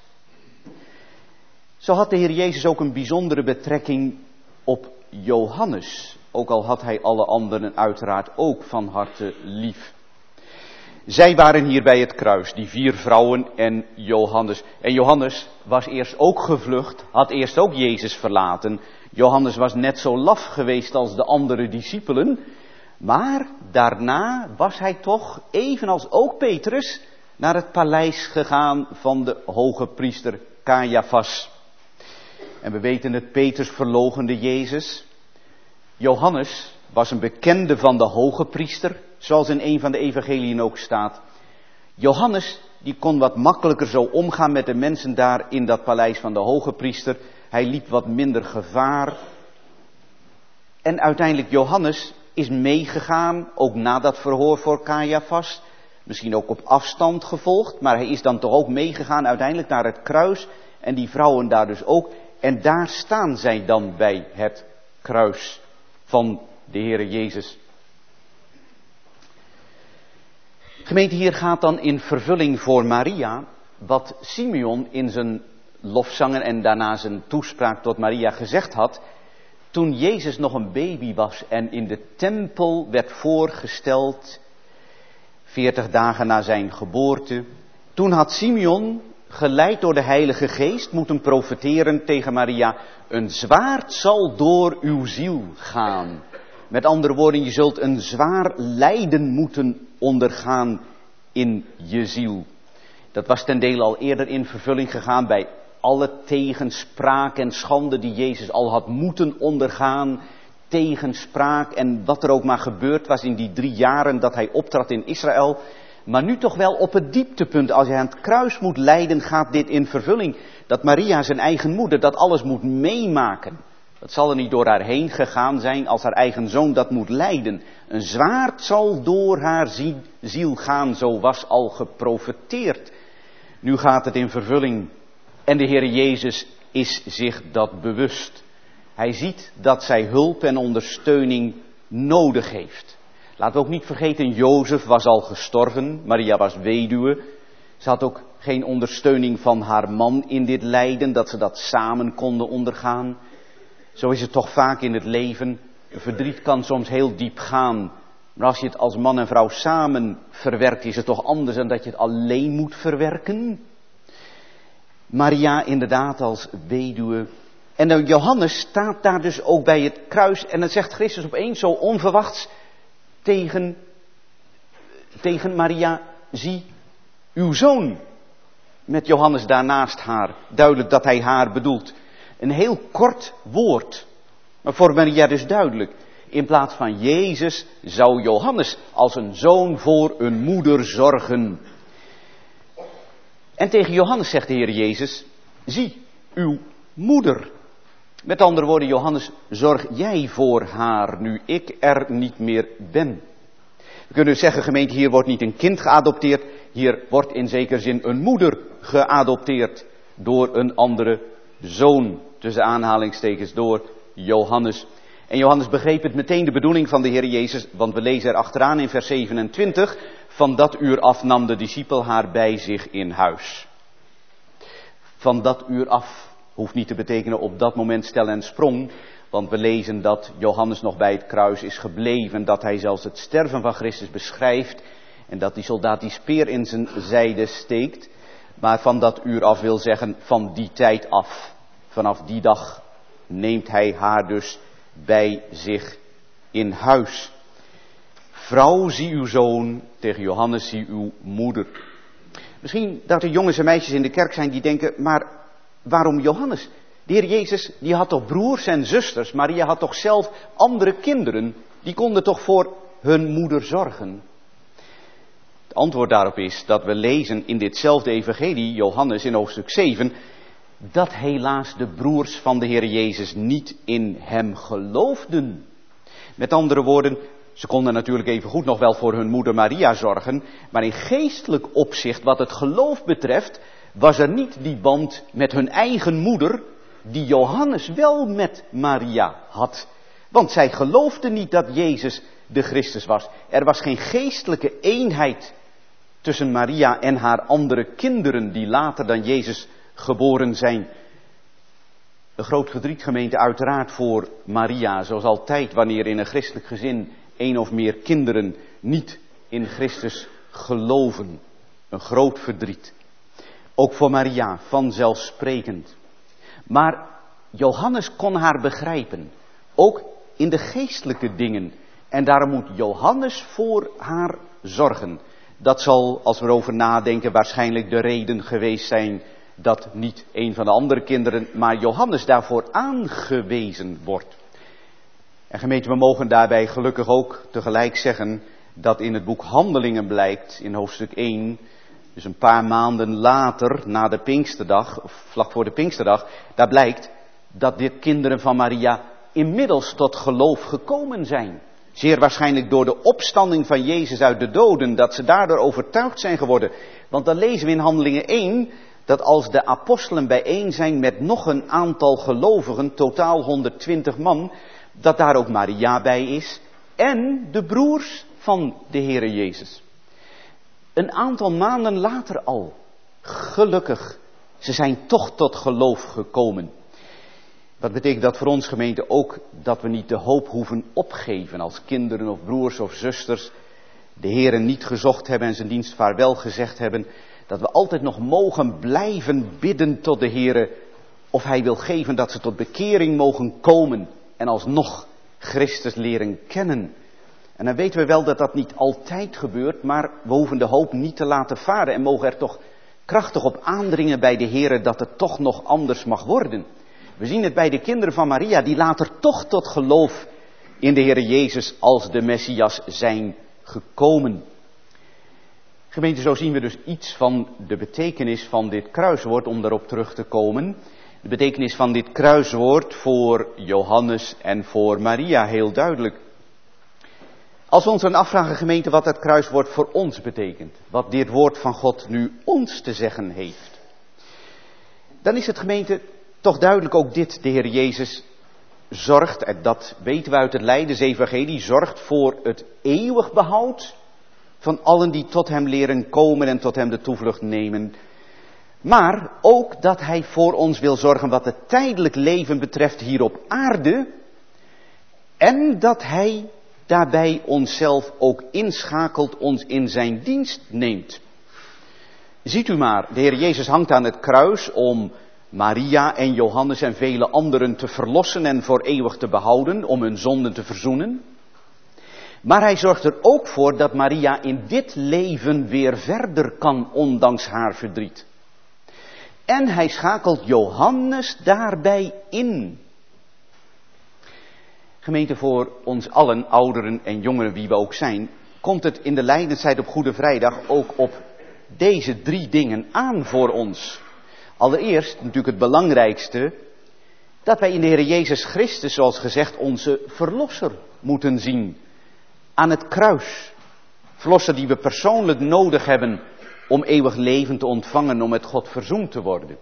Zo had de Heer Jezus ook een bijzondere betrekking op Johannes. Ook al had hij alle anderen uiteraard ook van harte lief. Zij waren hier bij het kruis, die vier vrouwen en Johannes. En Johannes was eerst ook gevlucht, had eerst ook Jezus verlaten. Johannes was net zo laf geweest als de andere discipelen. Maar daarna was hij toch, evenals ook Petrus, naar het paleis gegaan van de hoge priester Caiaphas. En we weten het, Petrus verloochende Jezus. Johannes was een bekende van de hoge priester, zoals in een van de evangeliën ook staat. Johannes, die kon wat makkelijker zo omgaan met de mensen daar in dat paleis van de hoge priester. Hij liep wat minder gevaar. En uiteindelijk Johannes is meegegaan, ook na dat verhoor voor Caiaphas. Misschien ook op afstand gevolgd, maar hij is dan toch ook meegegaan uiteindelijk naar het kruis. En die vrouwen daar dus ook. En daar staan zij dan bij het kruis van de Heere Jezus. Gemeente, hier gaat dan in vervulling voor Maria wat Simeon in zijn lofzangen en daarna zijn toespraak tot Maria gezegd had. Toen Jezus nog een baby was en in de tempel werd voorgesteld, veertig dagen na zijn geboorte. Toen had Simeon, geleid door de Heilige Geest, moeten profeteren tegen Maria. Een zwaard zal door uw ziel gaan. Met andere woorden, je zult een zwaar lijden moeten ondergaan in je ziel. Dat was ten dele al eerder in vervulling gegaan bij alle tegenspraak en schande die Jezus al had moeten ondergaan. Tegenspraak en wat er ook maar gebeurd was in die drie jaren dat hij optrad in Israël. Maar nu toch wel op het dieptepunt, als hij aan het kruis moet lijden, gaat dit in vervulling. Dat Maria, zijn eigen moeder, dat alles moet meemaken. Dat zal er niet door haar heen gegaan zijn als haar eigen zoon dat moet lijden. Een zwaard zal door haar ziel gaan, zo was al geprofeteerd. Nu gaat het in vervulling. En de Heer Jezus is zich dat bewust. Hij ziet dat zij hulp en ondersteuning nodig heeft. Laten we ook niet vergeten, Jozef was al gestorven, Maria was weduwe. Ze had ook geen ondersteuning van haar man in dit lijden, dat ze dat samen konden ondergaan. Zo is het toch vaak in het leven. Verdriet kan soms heel diep gaan. Maar als je het als man en vrouw samen verwerkt, is het toch anders dan dat je het alleen moet verwerken. Maria inderdaad als weduwe. En dan Johannes staat daar dus ook bij het kruis. En dan zegt Christus opeens zo onverwachts tegen, tegen Maria, zie uw zoon. Met Johannes daarnaast haar. Duidelijk dat hij haar bedoelt. Een heel kort woord. Maar voor Maria dus duidelijk. In plaats van Jezus zou Johannes als een zoon voor een moeder zorgen. En tegen Johannes zegt de Heer Jezus, zie uw moeder. Met andere woorden, Johannes, zorg jij voor haar nu ik er niet meer ben. We kunnen dus zeggen, gemeente, hier wordt niet een kind geadopteerd. Hier wordt in zekere zin een moeder geadopteerd door een andere zoon. Tussen aanhalingstekens door Johannes. En Johannes begreep het meteen de bedoeling van de Heer Jezus. Want we lezen er achteraan in vers zevenentwintig. Van dat uur af nam de discipel haar bij zich in huis. Van dat uur af hoeft niet te betekenen op dat moment stel en sprong. Want we lezen dat Johannes nog bij het kruis is gebleven. Dat hij zelfs het sterven van Christus beschrijft. En dat die soldaat die speer in zijn zijde steekt. Maar van dat uur af wil zeggen van die tijd af. Vanaf die dag neemt hij haar dus bij zich in huis. Vrouw, zie uw zoon, tegen Johannes, zie uw moeder. Misschien dat er jongens en meisjes in de kerk zijn die denken, maar waarom Johannes? De Heer Jezus, die had toch broers en zusters, Maria had toch zelf andere kinderen, die konden toch voor hun moeder zorgen? Het antwoord daarop is dat we lezen in ditzelfde evangelie, Johannes in hoofdstuk zeven, dat helaas de broers van de Heer Jezus niet in hem geloofden. Met andere woorden, ze konden natuurlijk even goed nog wel voor hun moeder Maria zorgen, maar in geestelijk opzicht, wat het geloof betreft, was er niet die band met hun eigen moeder, die Johannes wel met Maria had. Want zij geloofden niet dat Jezus de Christus was. Er was geen geestelijke eenheid tussen Maria en haar andere kinderen, die later dan Jezus geboren zijn. Een groot verdriet, gemeente, uiteraard voor Maria, zoals altijd wanneer in een christelijk gezin één of meer kinderen niet in Christus geloven. Een groot verdriet. Ook voor Maria, vanzelfsprekend. Maar Johannes kon haar begrijpen, ook in de geestelijke dingen. En daarom moet Johannes voor haar zorgen. Dat zal, als we erover nadenken, waarschijnlijk de reden geweest zijn dat niet een van de andere kinderen, maar Johannes daarvoor aangewezen wordt. En gemeente, we mogen daarbij gelukkig ook tegelijk zeggen dat in het boek Handelingen blijkt, in hoofdstuk één, dus een paar maanden later, na de Pinksterdag, of vlak voor de Pinksterdag, daar blijkt dat de kinderen van Maria inmiddels tot geloof gekomen zijn. Zeer waarschijnlijk door de opstanding van Jezus uit de doden, dat ze daardoor overtuigd zijn geworden. Want dan lezen we in Handelingen één, dat als de apostelen bijeen zijn met nog een aantal gelovigen, totaal honderdtwintig man, dat daar ook Maria bij is en de broers van de Heere Jezus. Een aantal maanden later al, gelukkig, ze zijn toch tot geloof gekomen. Wat betekent dat voor ons, gemeente, ook dat we niet de hoop hoeven opgeven als kinderen of broers of zusters de Heere niet gezocht hebben en zijn dienst vaarwel gezegd hebben, dat we altijd nog mogen blijven bidden tot de Heere of Hij wil geven dat ze tot bekering mogen komen en alsnog Christus leren kennen. En dan weten we wel dat dat niet altijd gebeurt, maar we hoeven de hoop niet te laten varen en mogen er toch krachtig op aandringen bij de Heere dat het toch nog anders mag worden. We zien het bij de kinderen van Maria, die later toch tot geloof in de Heere Jezus als de Messias zijn gekomen. Gemeente, zo zien we dus iets van de betekenis van dit kruiswoord, om daarop terug te komen. De betekenis van dit kruiswoord voor Johannes en voor Maria, heel duidelijk. Als we ons dan afvragen, gemeente, wat het kruiswoord voor ons betekent, wat dit woord van God nu ons te zeggen heeft, dan is het, gemeente, toch duidelijk ook dit: de Heer Jezus zorgt, en dat weten we uit het Lijdensevangelie, zorgt voor het eeuwig behoud van allen die tot hem leren komen en tot hem de toevlucht nemen. Maar ook dat hij voor ons wil zorgen wat het tijdelijk leven betreft hier op aarde. En dat hij daarbij onszelf ook inschakelt, ons in zijn dienst neemt. Ziet u maar, de Heer Jezus hangt aan het kruis om Maria en Johannes en vele anderen te verlossen en voor eeuwig te behouden, om hun zonden te verzoenen. Maar hij zorgt er ook voor dat Maria in dit leven weer verder kan, ondanks haar verdriet. En hij schakelt Johannes daarbij in. Gemeente, voor ons allen, ouderen en jongeren wie we ook zijn, komt het in de lijdenstijd op Goede Vrijdag ook op deze drie dingen aan voor ons. Allereerst, natuurlijk het belangrijkste, dat wij in de Heer Jezus Christus, zoals gezegd, onze verlosser moeten zien. Aan het kruis. Verlosser die we persoonlijk nodig hebben om eeuwig leven te ontvangen, om met God verzoend te worden.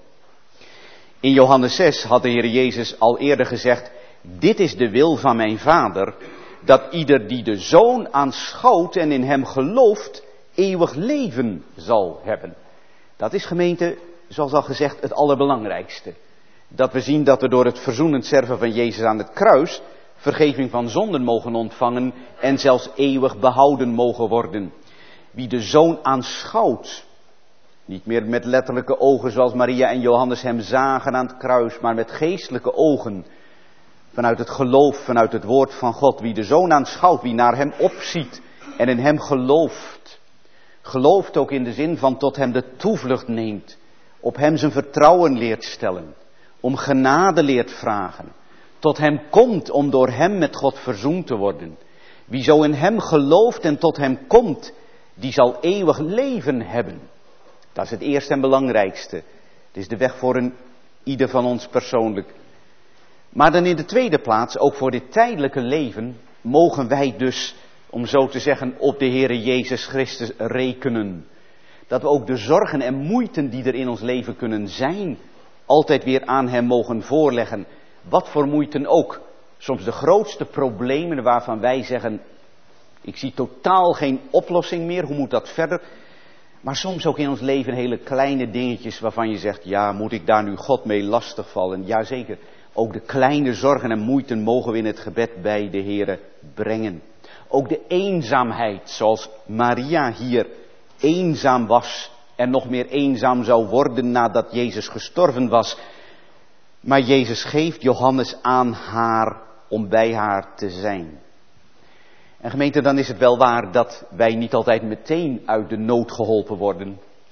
In Johannes zes had de Heer Jezus al eerder gezegd: dit is de wil van mijn Vader, dat ieder die de Zoon aanschouwt en in hem gelooft, eeuwig leven zal hebben. Dat is, gemeente, zoals al gezegd, het allerbelangrijkste. Dat we zien dat we door het verzoenend sterven van Jezus aan het kruis vergeving van zonden mogen ontvangen en zelfs eeuwig behouden mogen worden. Wie de Zoon aanschouwt, niet meer met letterlijke ogen zoals Maria en Johannes hem zagen aan het kruis, maar met geestelijke ogen, vanuit het geloof, vanuit het woord van God. Wie de Zoon aanschouwt, wie naar hem opziet en in hem gelooft, gelooft ook in de zin van tot hem de toevlucht neemt, op hem zijn vertrouwen leert stellen, om genade leert vragen, tot hem komt om door hem met God verzoend te worden. Wie zo in hem gelooft en tot hem komt, die zal eeuwig leven hebben. Dat is het eerste en belangrijkste. Het is de weg voor een ieder van ons persoonlijk. Maar dan in de tweede plaats, ook voor dit tijdelijke leven, mogen wij dus, om zo te zeggen, op de Heere Jezus Christus rekenen. Dat we ook de zorgen en moeiten die er in ons leven kunnen zijn, altijd weer aan hem mogen voorleggen. Wat voor moeiten ook. Soms de grootste problemen waarvan wij zeggen: ik zie totaal geen oplossing meer, hoe moet dat verder? Maar soms ook in ons leven hele kleine dingetjes waarvan je zegt: ja, moet ik daar nu God mee lastigvallen? Jazeker, ook de kleine zorgen en moeiten mogen we in het gebed bij de Heere brengen. Ook de eenzaamheid, zoals Maria hier eenzaam was en nog meer eenzaam zou worden nadat Jezus gestorven was. Maar Jezus geeft Johannes aan haar om bij haar te zijn. En gemeente, dan is het wel waar dat wij niet altijd meteen uit de nood geholpen worden.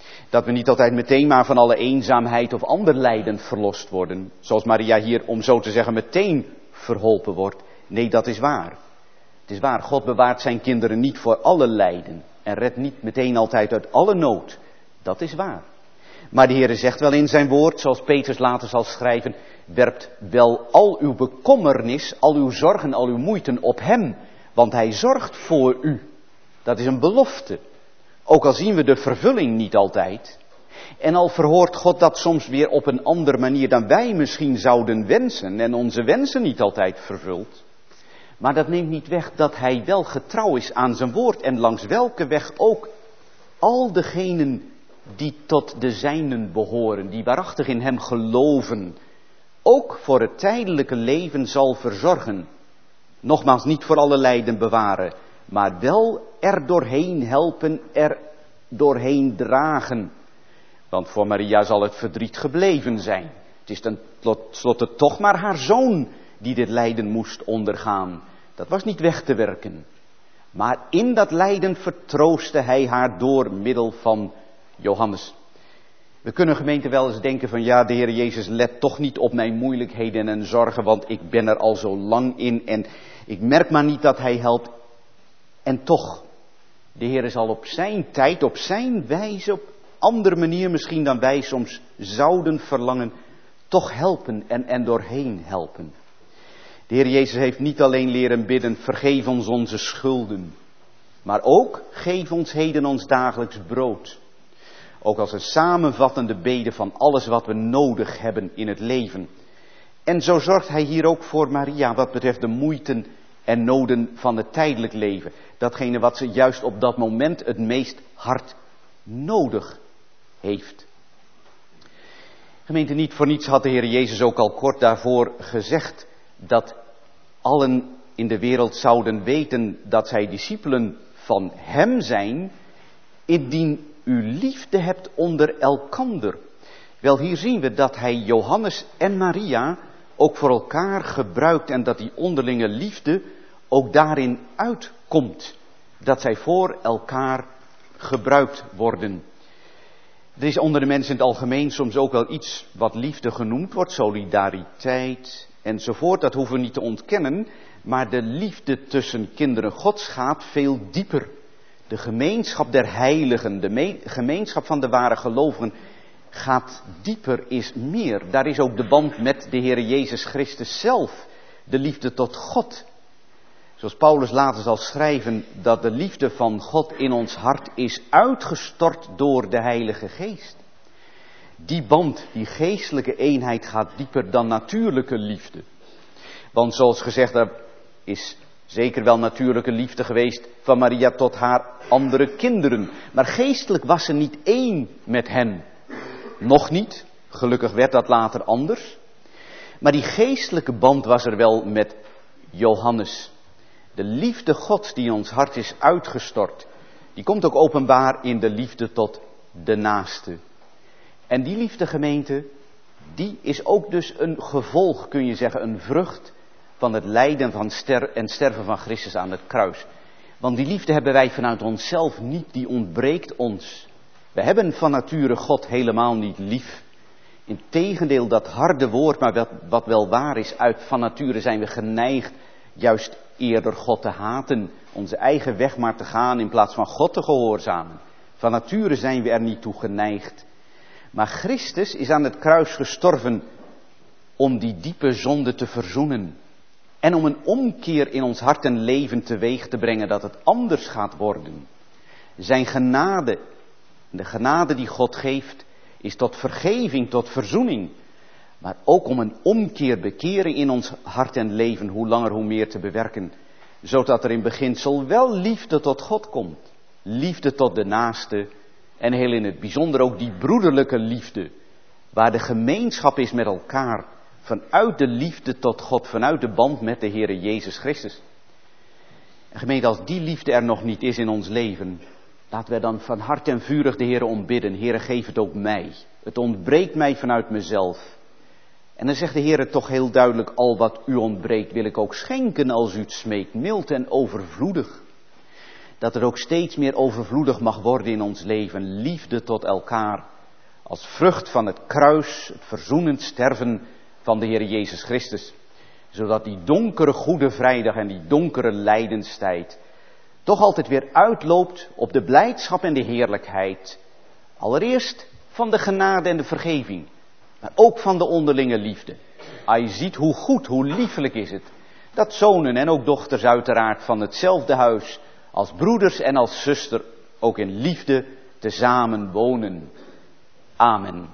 Dat we niet altijd meteen maar van alle eenzaamheid of ander lijden verlost worden. Zoals Maria hier, om zo te zeggen, meteen verholpen wordt. Nee, dat is waar. Het is waar, God bewaart zijn kinderen niet voor alle lijden. En redt niet meteen altijd uit alle nood. Dat is waar. Maar de Heere zegt wel in zijn woord, zoals Petrus later zal schrijven, werpt wel al uw bekommernis, al uw zorgen, al uw moeiten op hem. Want hij zorgt voor u. Dat is een belofte. Ook al zien we de vervulling niet altijd. En al verhoort God dat soms weer op een andere manier dan wij misschien zouden wensen. En onze wensen niet altijd vervult. Maar dat neemt niet weg dat hij wel getrouw is aan zijn woord. En langs welke weg ook al degenen die tot de zijnen behoren. Die waarachtig in hem geloven. Ook voor het tijdelijke leven zal verzorgen. Nogmaals, niet voor alle lijden bewaren. Maar wel er doorheen helpen, er doorheen dragen. Want voor Maria zal het verdriet gebleven zijn. Het is ten slotte toch maar haar zoon die dit lijden moest ondergaan. Dat was niet weg te werken. Maar in dat lijden vertroostte hij haar door middel van Johannes. We kunnen gemeente wel eens denken van ja, de Heer Jezus let toch niet op mijn moeilijkheden en zorgen, want ik ben er al zo lang in en ik merk maar niet dat hij helpt. En toch, de Heer zal op zijn tijd, op zijn wijze, op andere manier misschien dan wij soms zouden verlangen, toch helpen en, en doorheen helpen. De Heer Jezus heeft niet alleen leren bidden, vergeef ons onze schulden, maar ook geef ons heden ons dagelijks brood. Ook als een samenvattende bede van alles wat we nodig hebben in het leven. En zo zorgt hij hier ook voor Maria wat betreft de moeiten en noden van het tijdelijk leven. Datgene wat ze juist op dat moment het meest hard nodig heeft. Gemeente, niet voor niets had de Heer Jezus ook al kort daarvoor gezegd dat allen in de wereld zouden weten dat zij discipelen van hem zijn, indien u liefde hebt onder elkander. Wel, hier zien we dat hij Johannes en Maria ook voor elkaar gebruikt en dat die onderlinge liefde ook daarin uitkomt. Dat zij voor elkaar gebruikt worden. Er is onder de mensen in het algemeen soms ook wel iets wat liefde genoemd wordt, solidariteit enzovoort. Dat hoeven we niet te ontkennen, maar de liefde tussen kinderen Gods gaat veel dieper. De gemeenschap der heiligen, de me- gemeenschap van de ware gelovigen gaat dieper, is meer. Daar is ook de band met de Heer Jezus Christus zelf, de liefde tot God. Zoals Paulus later zal schrijven dat de liefde van God in ons hart is uitgestort door de Heilige Geest. Die band, die geestelijke eenheid gaat dieper dan natuurlijke liefde. Want zoals gezegd, er is zeker wel natuurlijke liefde geweest van Maria tot haar andere kinderen. Maar geestelijk was ze niet één met hen. Nog niet, gelukkig werd dat later anders. Maar die geestelijke band was er wel met Johannes. De liefde Gods die in ons hart is uitgestort, die komt ook openbaar in de liefde tot de naaste. En die liefde, gemeente, die is ook dus een gevolg, kun je zeggen, een vrucht van het lijden van ster- en sterven van Christus aan het kruis. Want die liefde hebben wij vanuit onszelf niet, die ontbreekt ons. We hebben van nature God helemaal niet lief. Integendeel, dat harde woord, maar wat, wat wel waar is, uit van nature zijn we geneigd juist eerder God te haten, onze eigen weg maar te gaan in plaats van God te gehoorzamen. Van nature zijn we er niet toe geneigd. Maar Christus is aan het kruis gestorven om die diepe zonde te verzoenen. En om een omkeer in ons hart en leven teweeg te brengen dat het anders gaat worden. Zijn genade, de genade die God geeft, is tot vergeving, tot verzoening. Maar ook om een omkeer, bekering in ons hart en leven, hoe langer hoe meer te bewerken. Zodat er in beginsel wel liefde tot God komt. Liefde tot de naaste. En heel in het bijzonder ook die broederlijke liefde. Waar de gemeenschap is met elkaar. Vanuit de liefde tot God, vanuit de band met de Heere Jezus Christus. En gemeente, als die liefde er nog niet is in ons leven, laten we dan van hart en vurig de Heere ombidden. Heere, geef het ook mij. Het ontbreekt mij vanuit mezelf. En dan zegt de Heere toch heel duidelijk, al wat u ontbreekt wil ik ook schenken als u het smeekt, mild en overvloedig. dat het ook steeds meer overvloedig mag worden in ons leven. Liefde tot elkaar als vrucht van het kruis, het verzoenend sterven van de Heer Jezus Christus. Zodat die donkere Goede Vrijdag en die donkere lijdenstijd toch altijd weer uitloopt op de blijdschap en de heerlijkheid. Allereerst van de genade en de vergeving, maar ook van de onderlinge liefde. Ah, je ziet hoe goed, hoe liefelijk is het, dat zonen en ook dochters uiteraard van hetzelfde huis, als broeders en als zuster, ook in liefde tezamen wonen. Amen.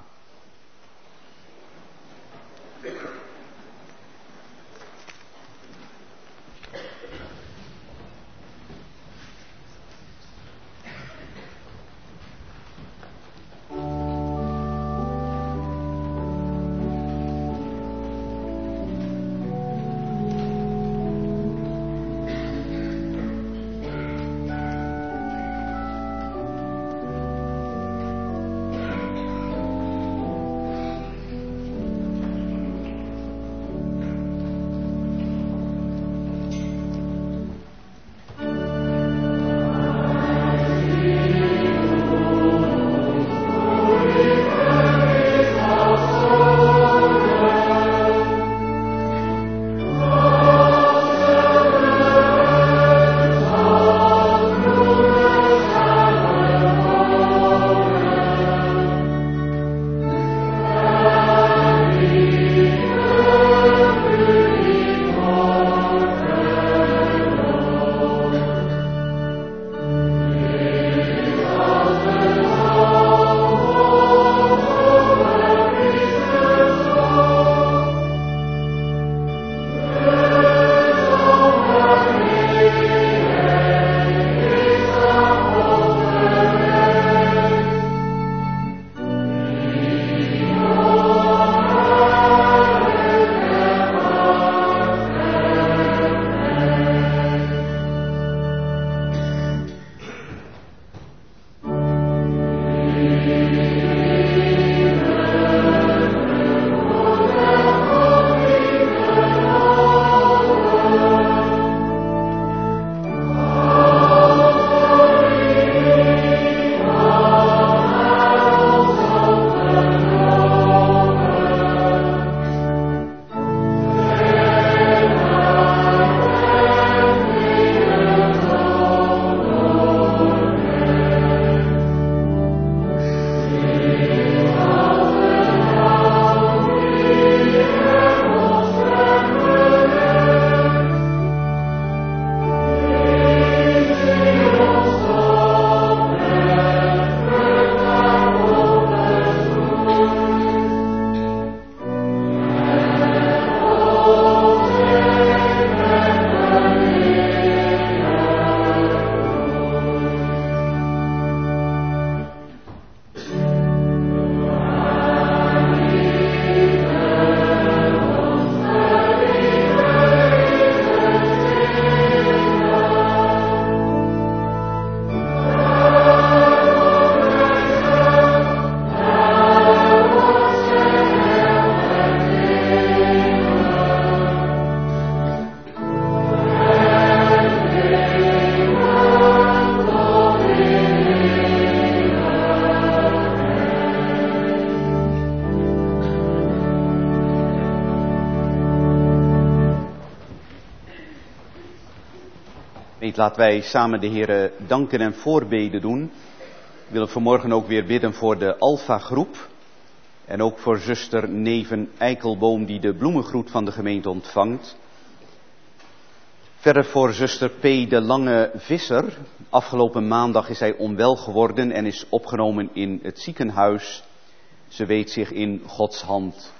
Laten wij samen de Heere danken en voorbeden doen. Ik wil vanmorgen ook weer bidden voor de Alpha-groep. En ook voor zuster Neven Eikelboom die de bloemengroet van de gemeente ontvangt. Verder voor zuster P. de Lange Visser. Afgelopen maandag is hij onwel geworden en is opgenomen in het ziekenhuis. Ze weet zich in Gods hand.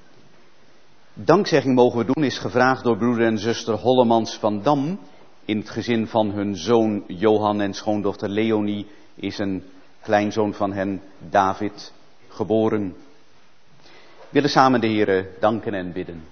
Dankzegging mogen we doen is gevraagd door broeder en zuster Hollemans van Dam. In het gezin van hun zoon Johan en schoondochter Leonie is een kleinzoon van hen, David, geboren. We willen samen de Heere danken en bidden.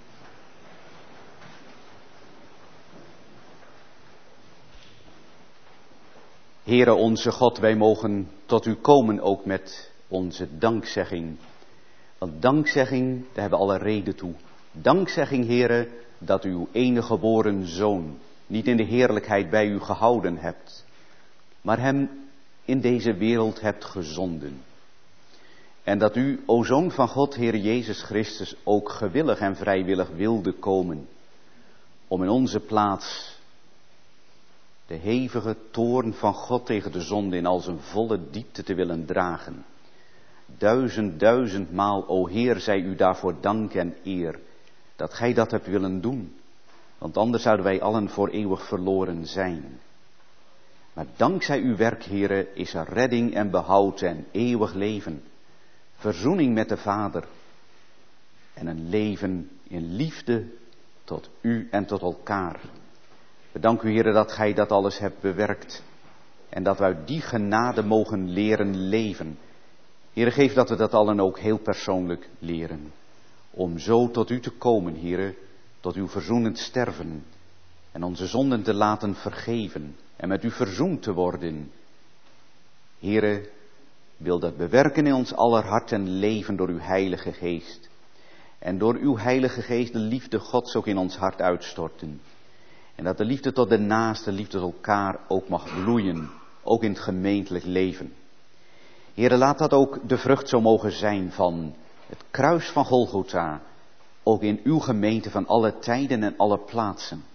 Heere onze God, wij mogen tot u komen ook met onze dankzegging. Want dankzegging, daar hebben we alle reden toe. Dankzegging, Heere, dat u uw enige geboren zoon niet in de heerlijkheid bij u gehouden hebt, maar hem in deze wereld hebt gezonden. En dat u, o Zoon van God, Heer Jezus Christus, ook gewillig en vrijwillig wilde komen, om in onze plaats de hevige toorn van God tegen de zonde in al zijn volle diepte te willen dragen. Duizend, duizendmaal, o Heer, zij u daarvoor dank en eer, dat gij dat hebt willen doen, want anders zouden wij allen voor eeuwig verloren zijn. Maar dankzij uw werk, Heere, is er redding en behoud en eeuwig leven, verzoening met de Vader en een leven in liefde tot u en tot elkaar. We danken u, Heere, dat gij dat alles hebt bewerkt en dat we uit die genade mogen leren leven. Heere, geef dat we dat allen ook heel persoonlijk leren, om zo tot u te komen, Heere, tot uw verzoenend sterven en onze zonden te laten vergeven en met u verzoend te worden. Heere, wil dat bewerken in ons aller hart en leven door uw heilige geest. En door uw heilige geest de liefde Gods ook in ons hart uitstorten. En dat de liefde tot de naaste, liefde tot elkaar ook mag bloeien, ook in het gemeentelijk leven. Heere, laat dat ook de vrucht zo mogen zijn van het kruis van Golgotha, ook in uw gemeente van alle tijden en alle plaatsen.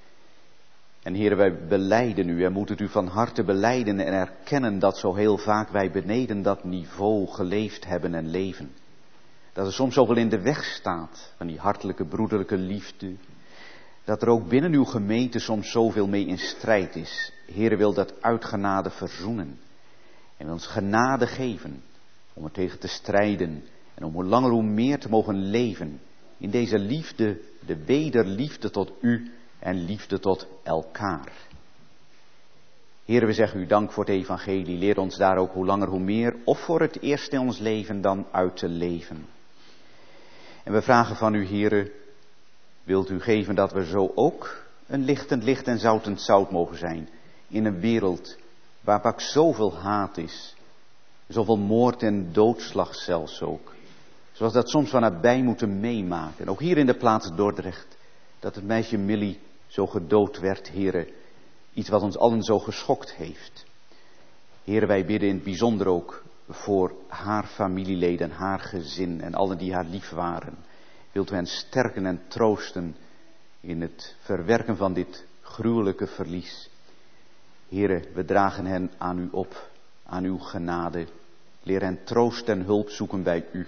En Heere, wij belijden u en moeten u van harte belijden en erkennen dat zo heel vaak wij beneden dat niveau geleefd hebben en leven. Dat er soms zoveel in de weg staat van die hartelijke broederlijke liefde. Dat er ook binnen uw gemeente soms zoveel mee in strijd is. Heere, wil dat uit genade verzoenen. En wil ons genade geven om er tegen te strijden. En om hoe langer hoe meer te mogen leven in deze liefde, de wederliefde tot u en liefde tot elkaar. Heere, we zeggen u dank voor het evangelie. Leer ons daar ook hoe langer hoe meer, of voor het eerst in ons leven dan uit te leven. En we vragen van u, Heere, wilt u geven dat we zo ook een lichtend licht en zoutend zout mogen zijn. In een wereld waar vaak zoveel haat is. Zoveel moord en doodslag zelfs ook. Zoals dat soms van nabij moeten meemaken. Ook hier in de plaats Dordrecht. Dat het meisje Millie zo gedood werd, Heere. Iets wat ons allen zo geschokt heeft. Heere, wij bidden in het bijzonder ook voor haar familieleden, haar gezin en allen die haar lief waren. Wilt u hen sterken en troosten in het verwerken van dit gruwelijke verlies. Heere, we dragen hen aan u op, aan uw genade. Leer hen troost en hulp zoeken bij u.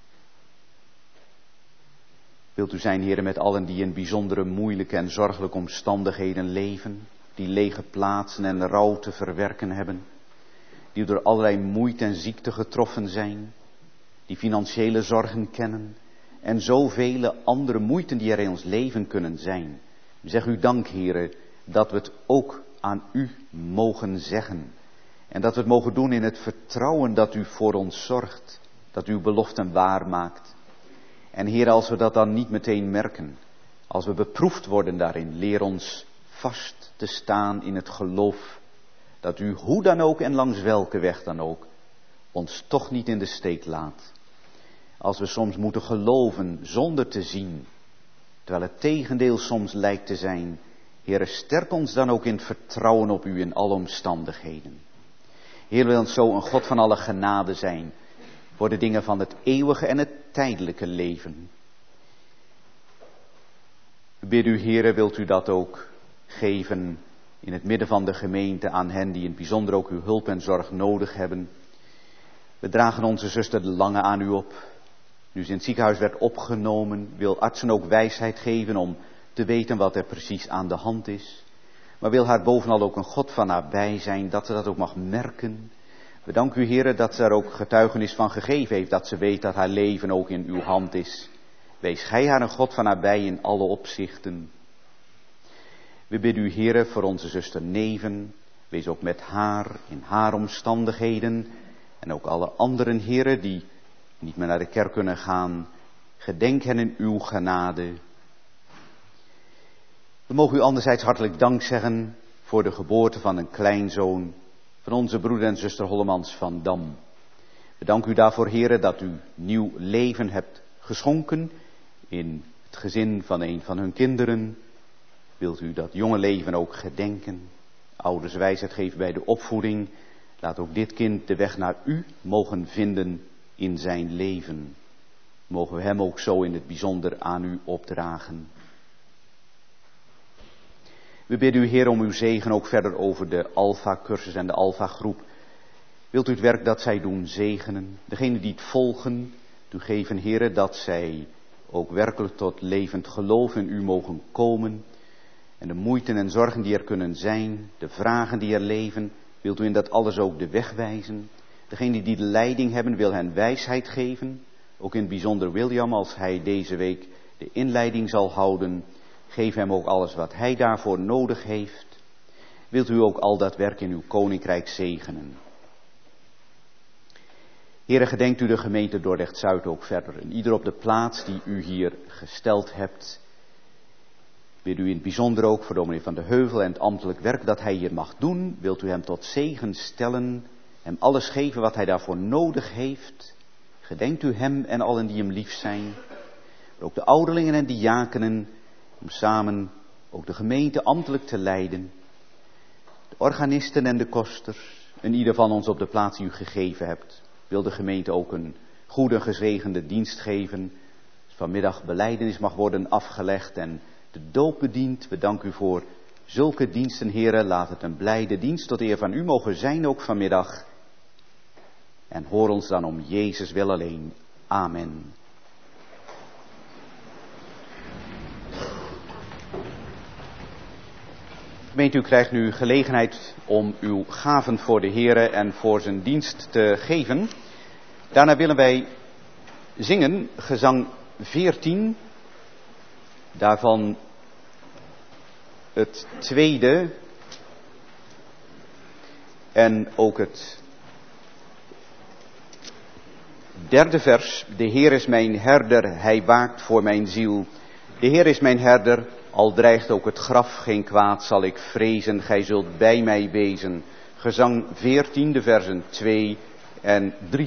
Wilt u zijn, Heere, met allen die in bijzondere moeilijke en zorgelijke omstandigheden leven, die lege plaatsen en rouw te verwerken hebben, die door allerlei moeite en ziekte getroffen zijn, die financiële zorgen kennen en zoveel andere moeiten die er in ons leven kunnen zijn. We zeggen u dank, Heere, dat we het ook aan u mogen zeggen en dat we het mogen doen in het vertrouwen dat u voor ons zorgt, dat u uw beloften waar maakt. En Heer, als we dat dan niet meteen merken, als we beproefd worden daarin, leer ons vast te staan in het geloof dat u hoe dan ook en langs welke weg dan ook ons toch niet in de steek laat. Als we soms moeten geloven zonder te zien, terwijl het tegendeel soms lijkt te zijn, Heer, sterk ons dan ook in het vertrouwen op u in alle omstandigheden. Heer, wil ons zo een God van alle genade zijn voor de dingen van het eeuwige en het tijdelijke leven. We bidden u, Heere, wilt u dat ook geven in het midden van de gemeente aan hen die in het bijzonder ook uw hulp en zorg nodig hebben. We dragen onze zuster De Lange aan u op. Nu ze in het ziekenhuis werd opgenomen, wil artsen ook wijsheid geven om te weten wat er precies aan de hand is. Maar wil haar bovenal ook een God van nabij zijn, dat ze dat ook mag merken. We danken u, Heere, dat ze er ook getuigenis van gegeven heeft, dat ze weet dat haar leven ook in uw hand is. Wees gij haar een God van nabij in alle opzichten. We bidden u, Heere, voor onze zuster Neven. Wees ook met haar in haar omstandigheden. En ook alle anderen, Heere, die niet meer naar de kerk kunnen gaan. Gedenk hen in uw genade. We mogen u anderzijds hartelijk dank zeggen voor de geboorte van een kleinzoon van onze broeder en zuster Hollemans van Dam. We danken u daarvoor, Heere, dat u nieuw leven hebt geschonken in het gezin van een van hun kinderen. Wilt u dat jonge leven ook gedenken, Ouders wijsheid geven bij de opvoeding. Laat ook dit kind de weg naar u mogen vinden in zijn leven. Mogen we hem ook zo in het bijzonder aan u opdragen. We bidden u, Heer, om uw zegen ook verder over de Alpha-cursus en de Alpha-groep. Wilt u het werk dat zij doen zegenen? Degenen die het volgen, u geven, Heer, dat zij ook werkelijk tot levend geloof in u mogen komen. En de moeiten en zorgen die er kunnen zijn, de vragen die er leven, wilt u in dat alles ook de weg wijzen. Degenen die de leiding hebben, wil hen wijsheid geven. Ook in het bijzonder William, als hij deze week de inleiding zal houden. Geef hem ook alles wat hij daarvoor nodig heeft. Wilt u ook al dat werk in uw koninkrijk zegenen. Heere, gedenkt u de gemeente Dordrecht-Zuid ook verder. En ieder op de plaats die u hier gesteld hebt. Bid u in het bijzonder ook voor dominee Van de Heuvel en het ambtelijk werk dat hij hier mag doen. Wilt u hem tot zegen stellen. Hem alles geven wat hij daarvoor nodig heeft. Gedenkt u hem en allen die hem lief zijn. Maar ook de ouderlingen en diakenen. Om samen ook de gemeente ambtelijk te leiden. De organisten en de kosters. En ieder van ons op de plaats die u gegeven hebt. Wil de gemeente ook een goede gezegende dienst geven. Als vanmiddag belijdenis mag worden afgelegd en de doop bedient. We danken u voor zulke diensten, heren. Laat het een blijde dienst tot eer van u mogen zijn ook vanmiddag. En hoor ons dan om Jezus wil alleen. Amen. Gemeente, u krijgt nu gelegenheid om uw gaven voor de Here en voor zijn dienst te geven. Daarna willen wij zingen gezang veertien. Daarvan het tweede en ook het derde vers. De Heer is mijn herder, hij waakt voor mijn ziel. De Heer is mijn herder, al dreigt ook het graf geen kwaad, zal ik vrezen, gij zult bij mij wezen. Gezang veertien, de versen twee en drie.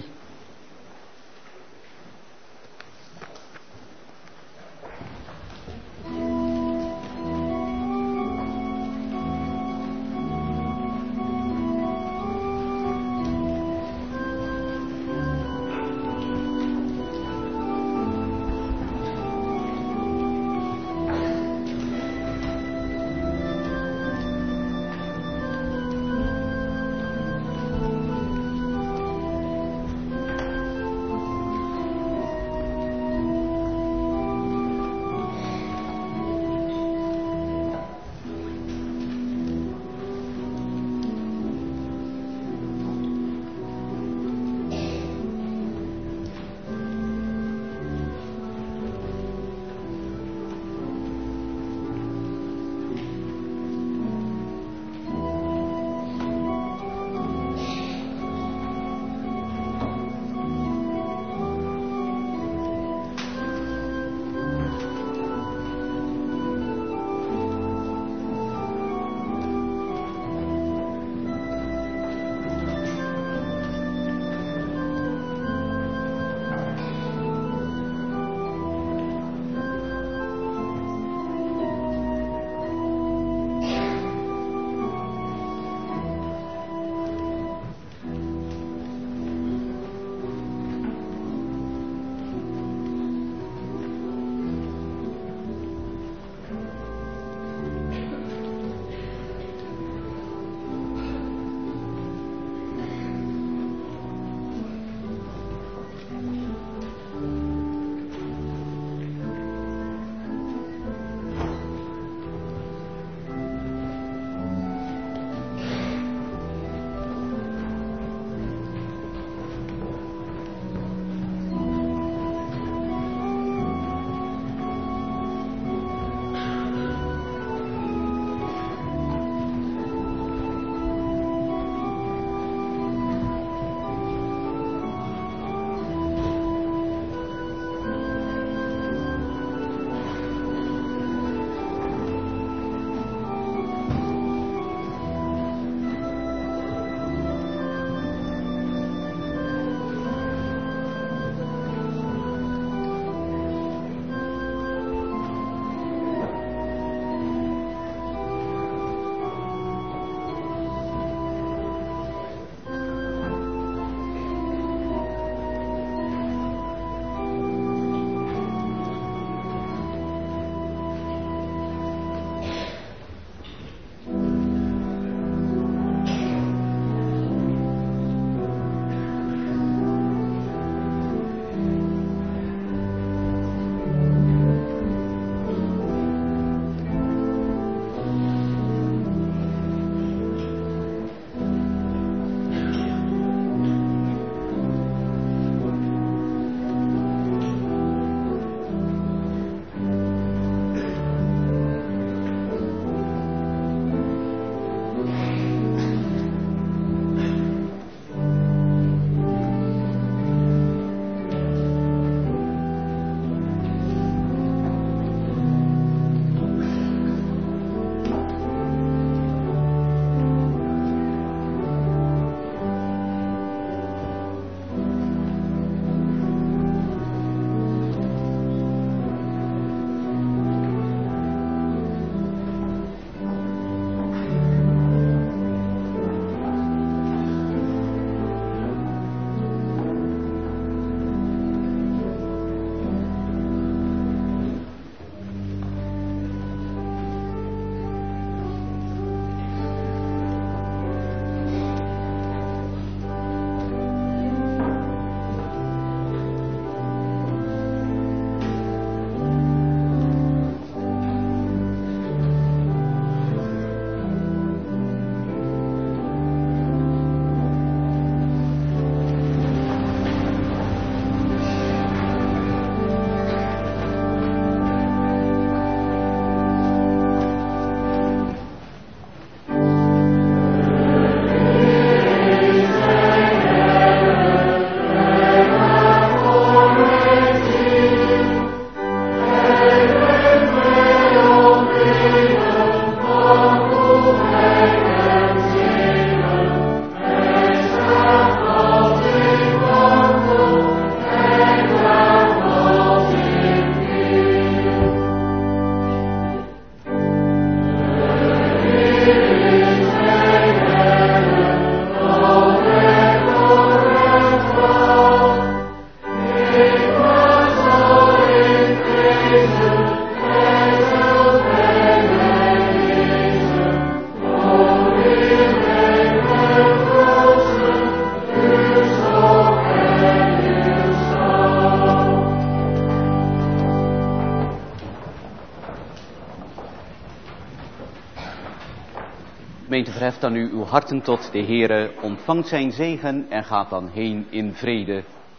Gemeente, verheft dan u uw harten tot de Heere, ontvangt zijn zegen en gaat dan heen in vrede.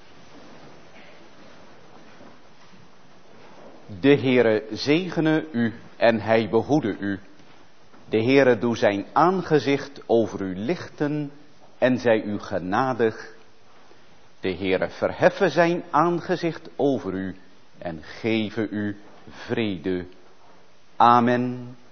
De Heere zegene u en hij behoede u. De Heere doe zijn aangezicht over u lichten en zij u genadig. De Heere verheffe zijn aangezicht over u en geven u vrede. Amen.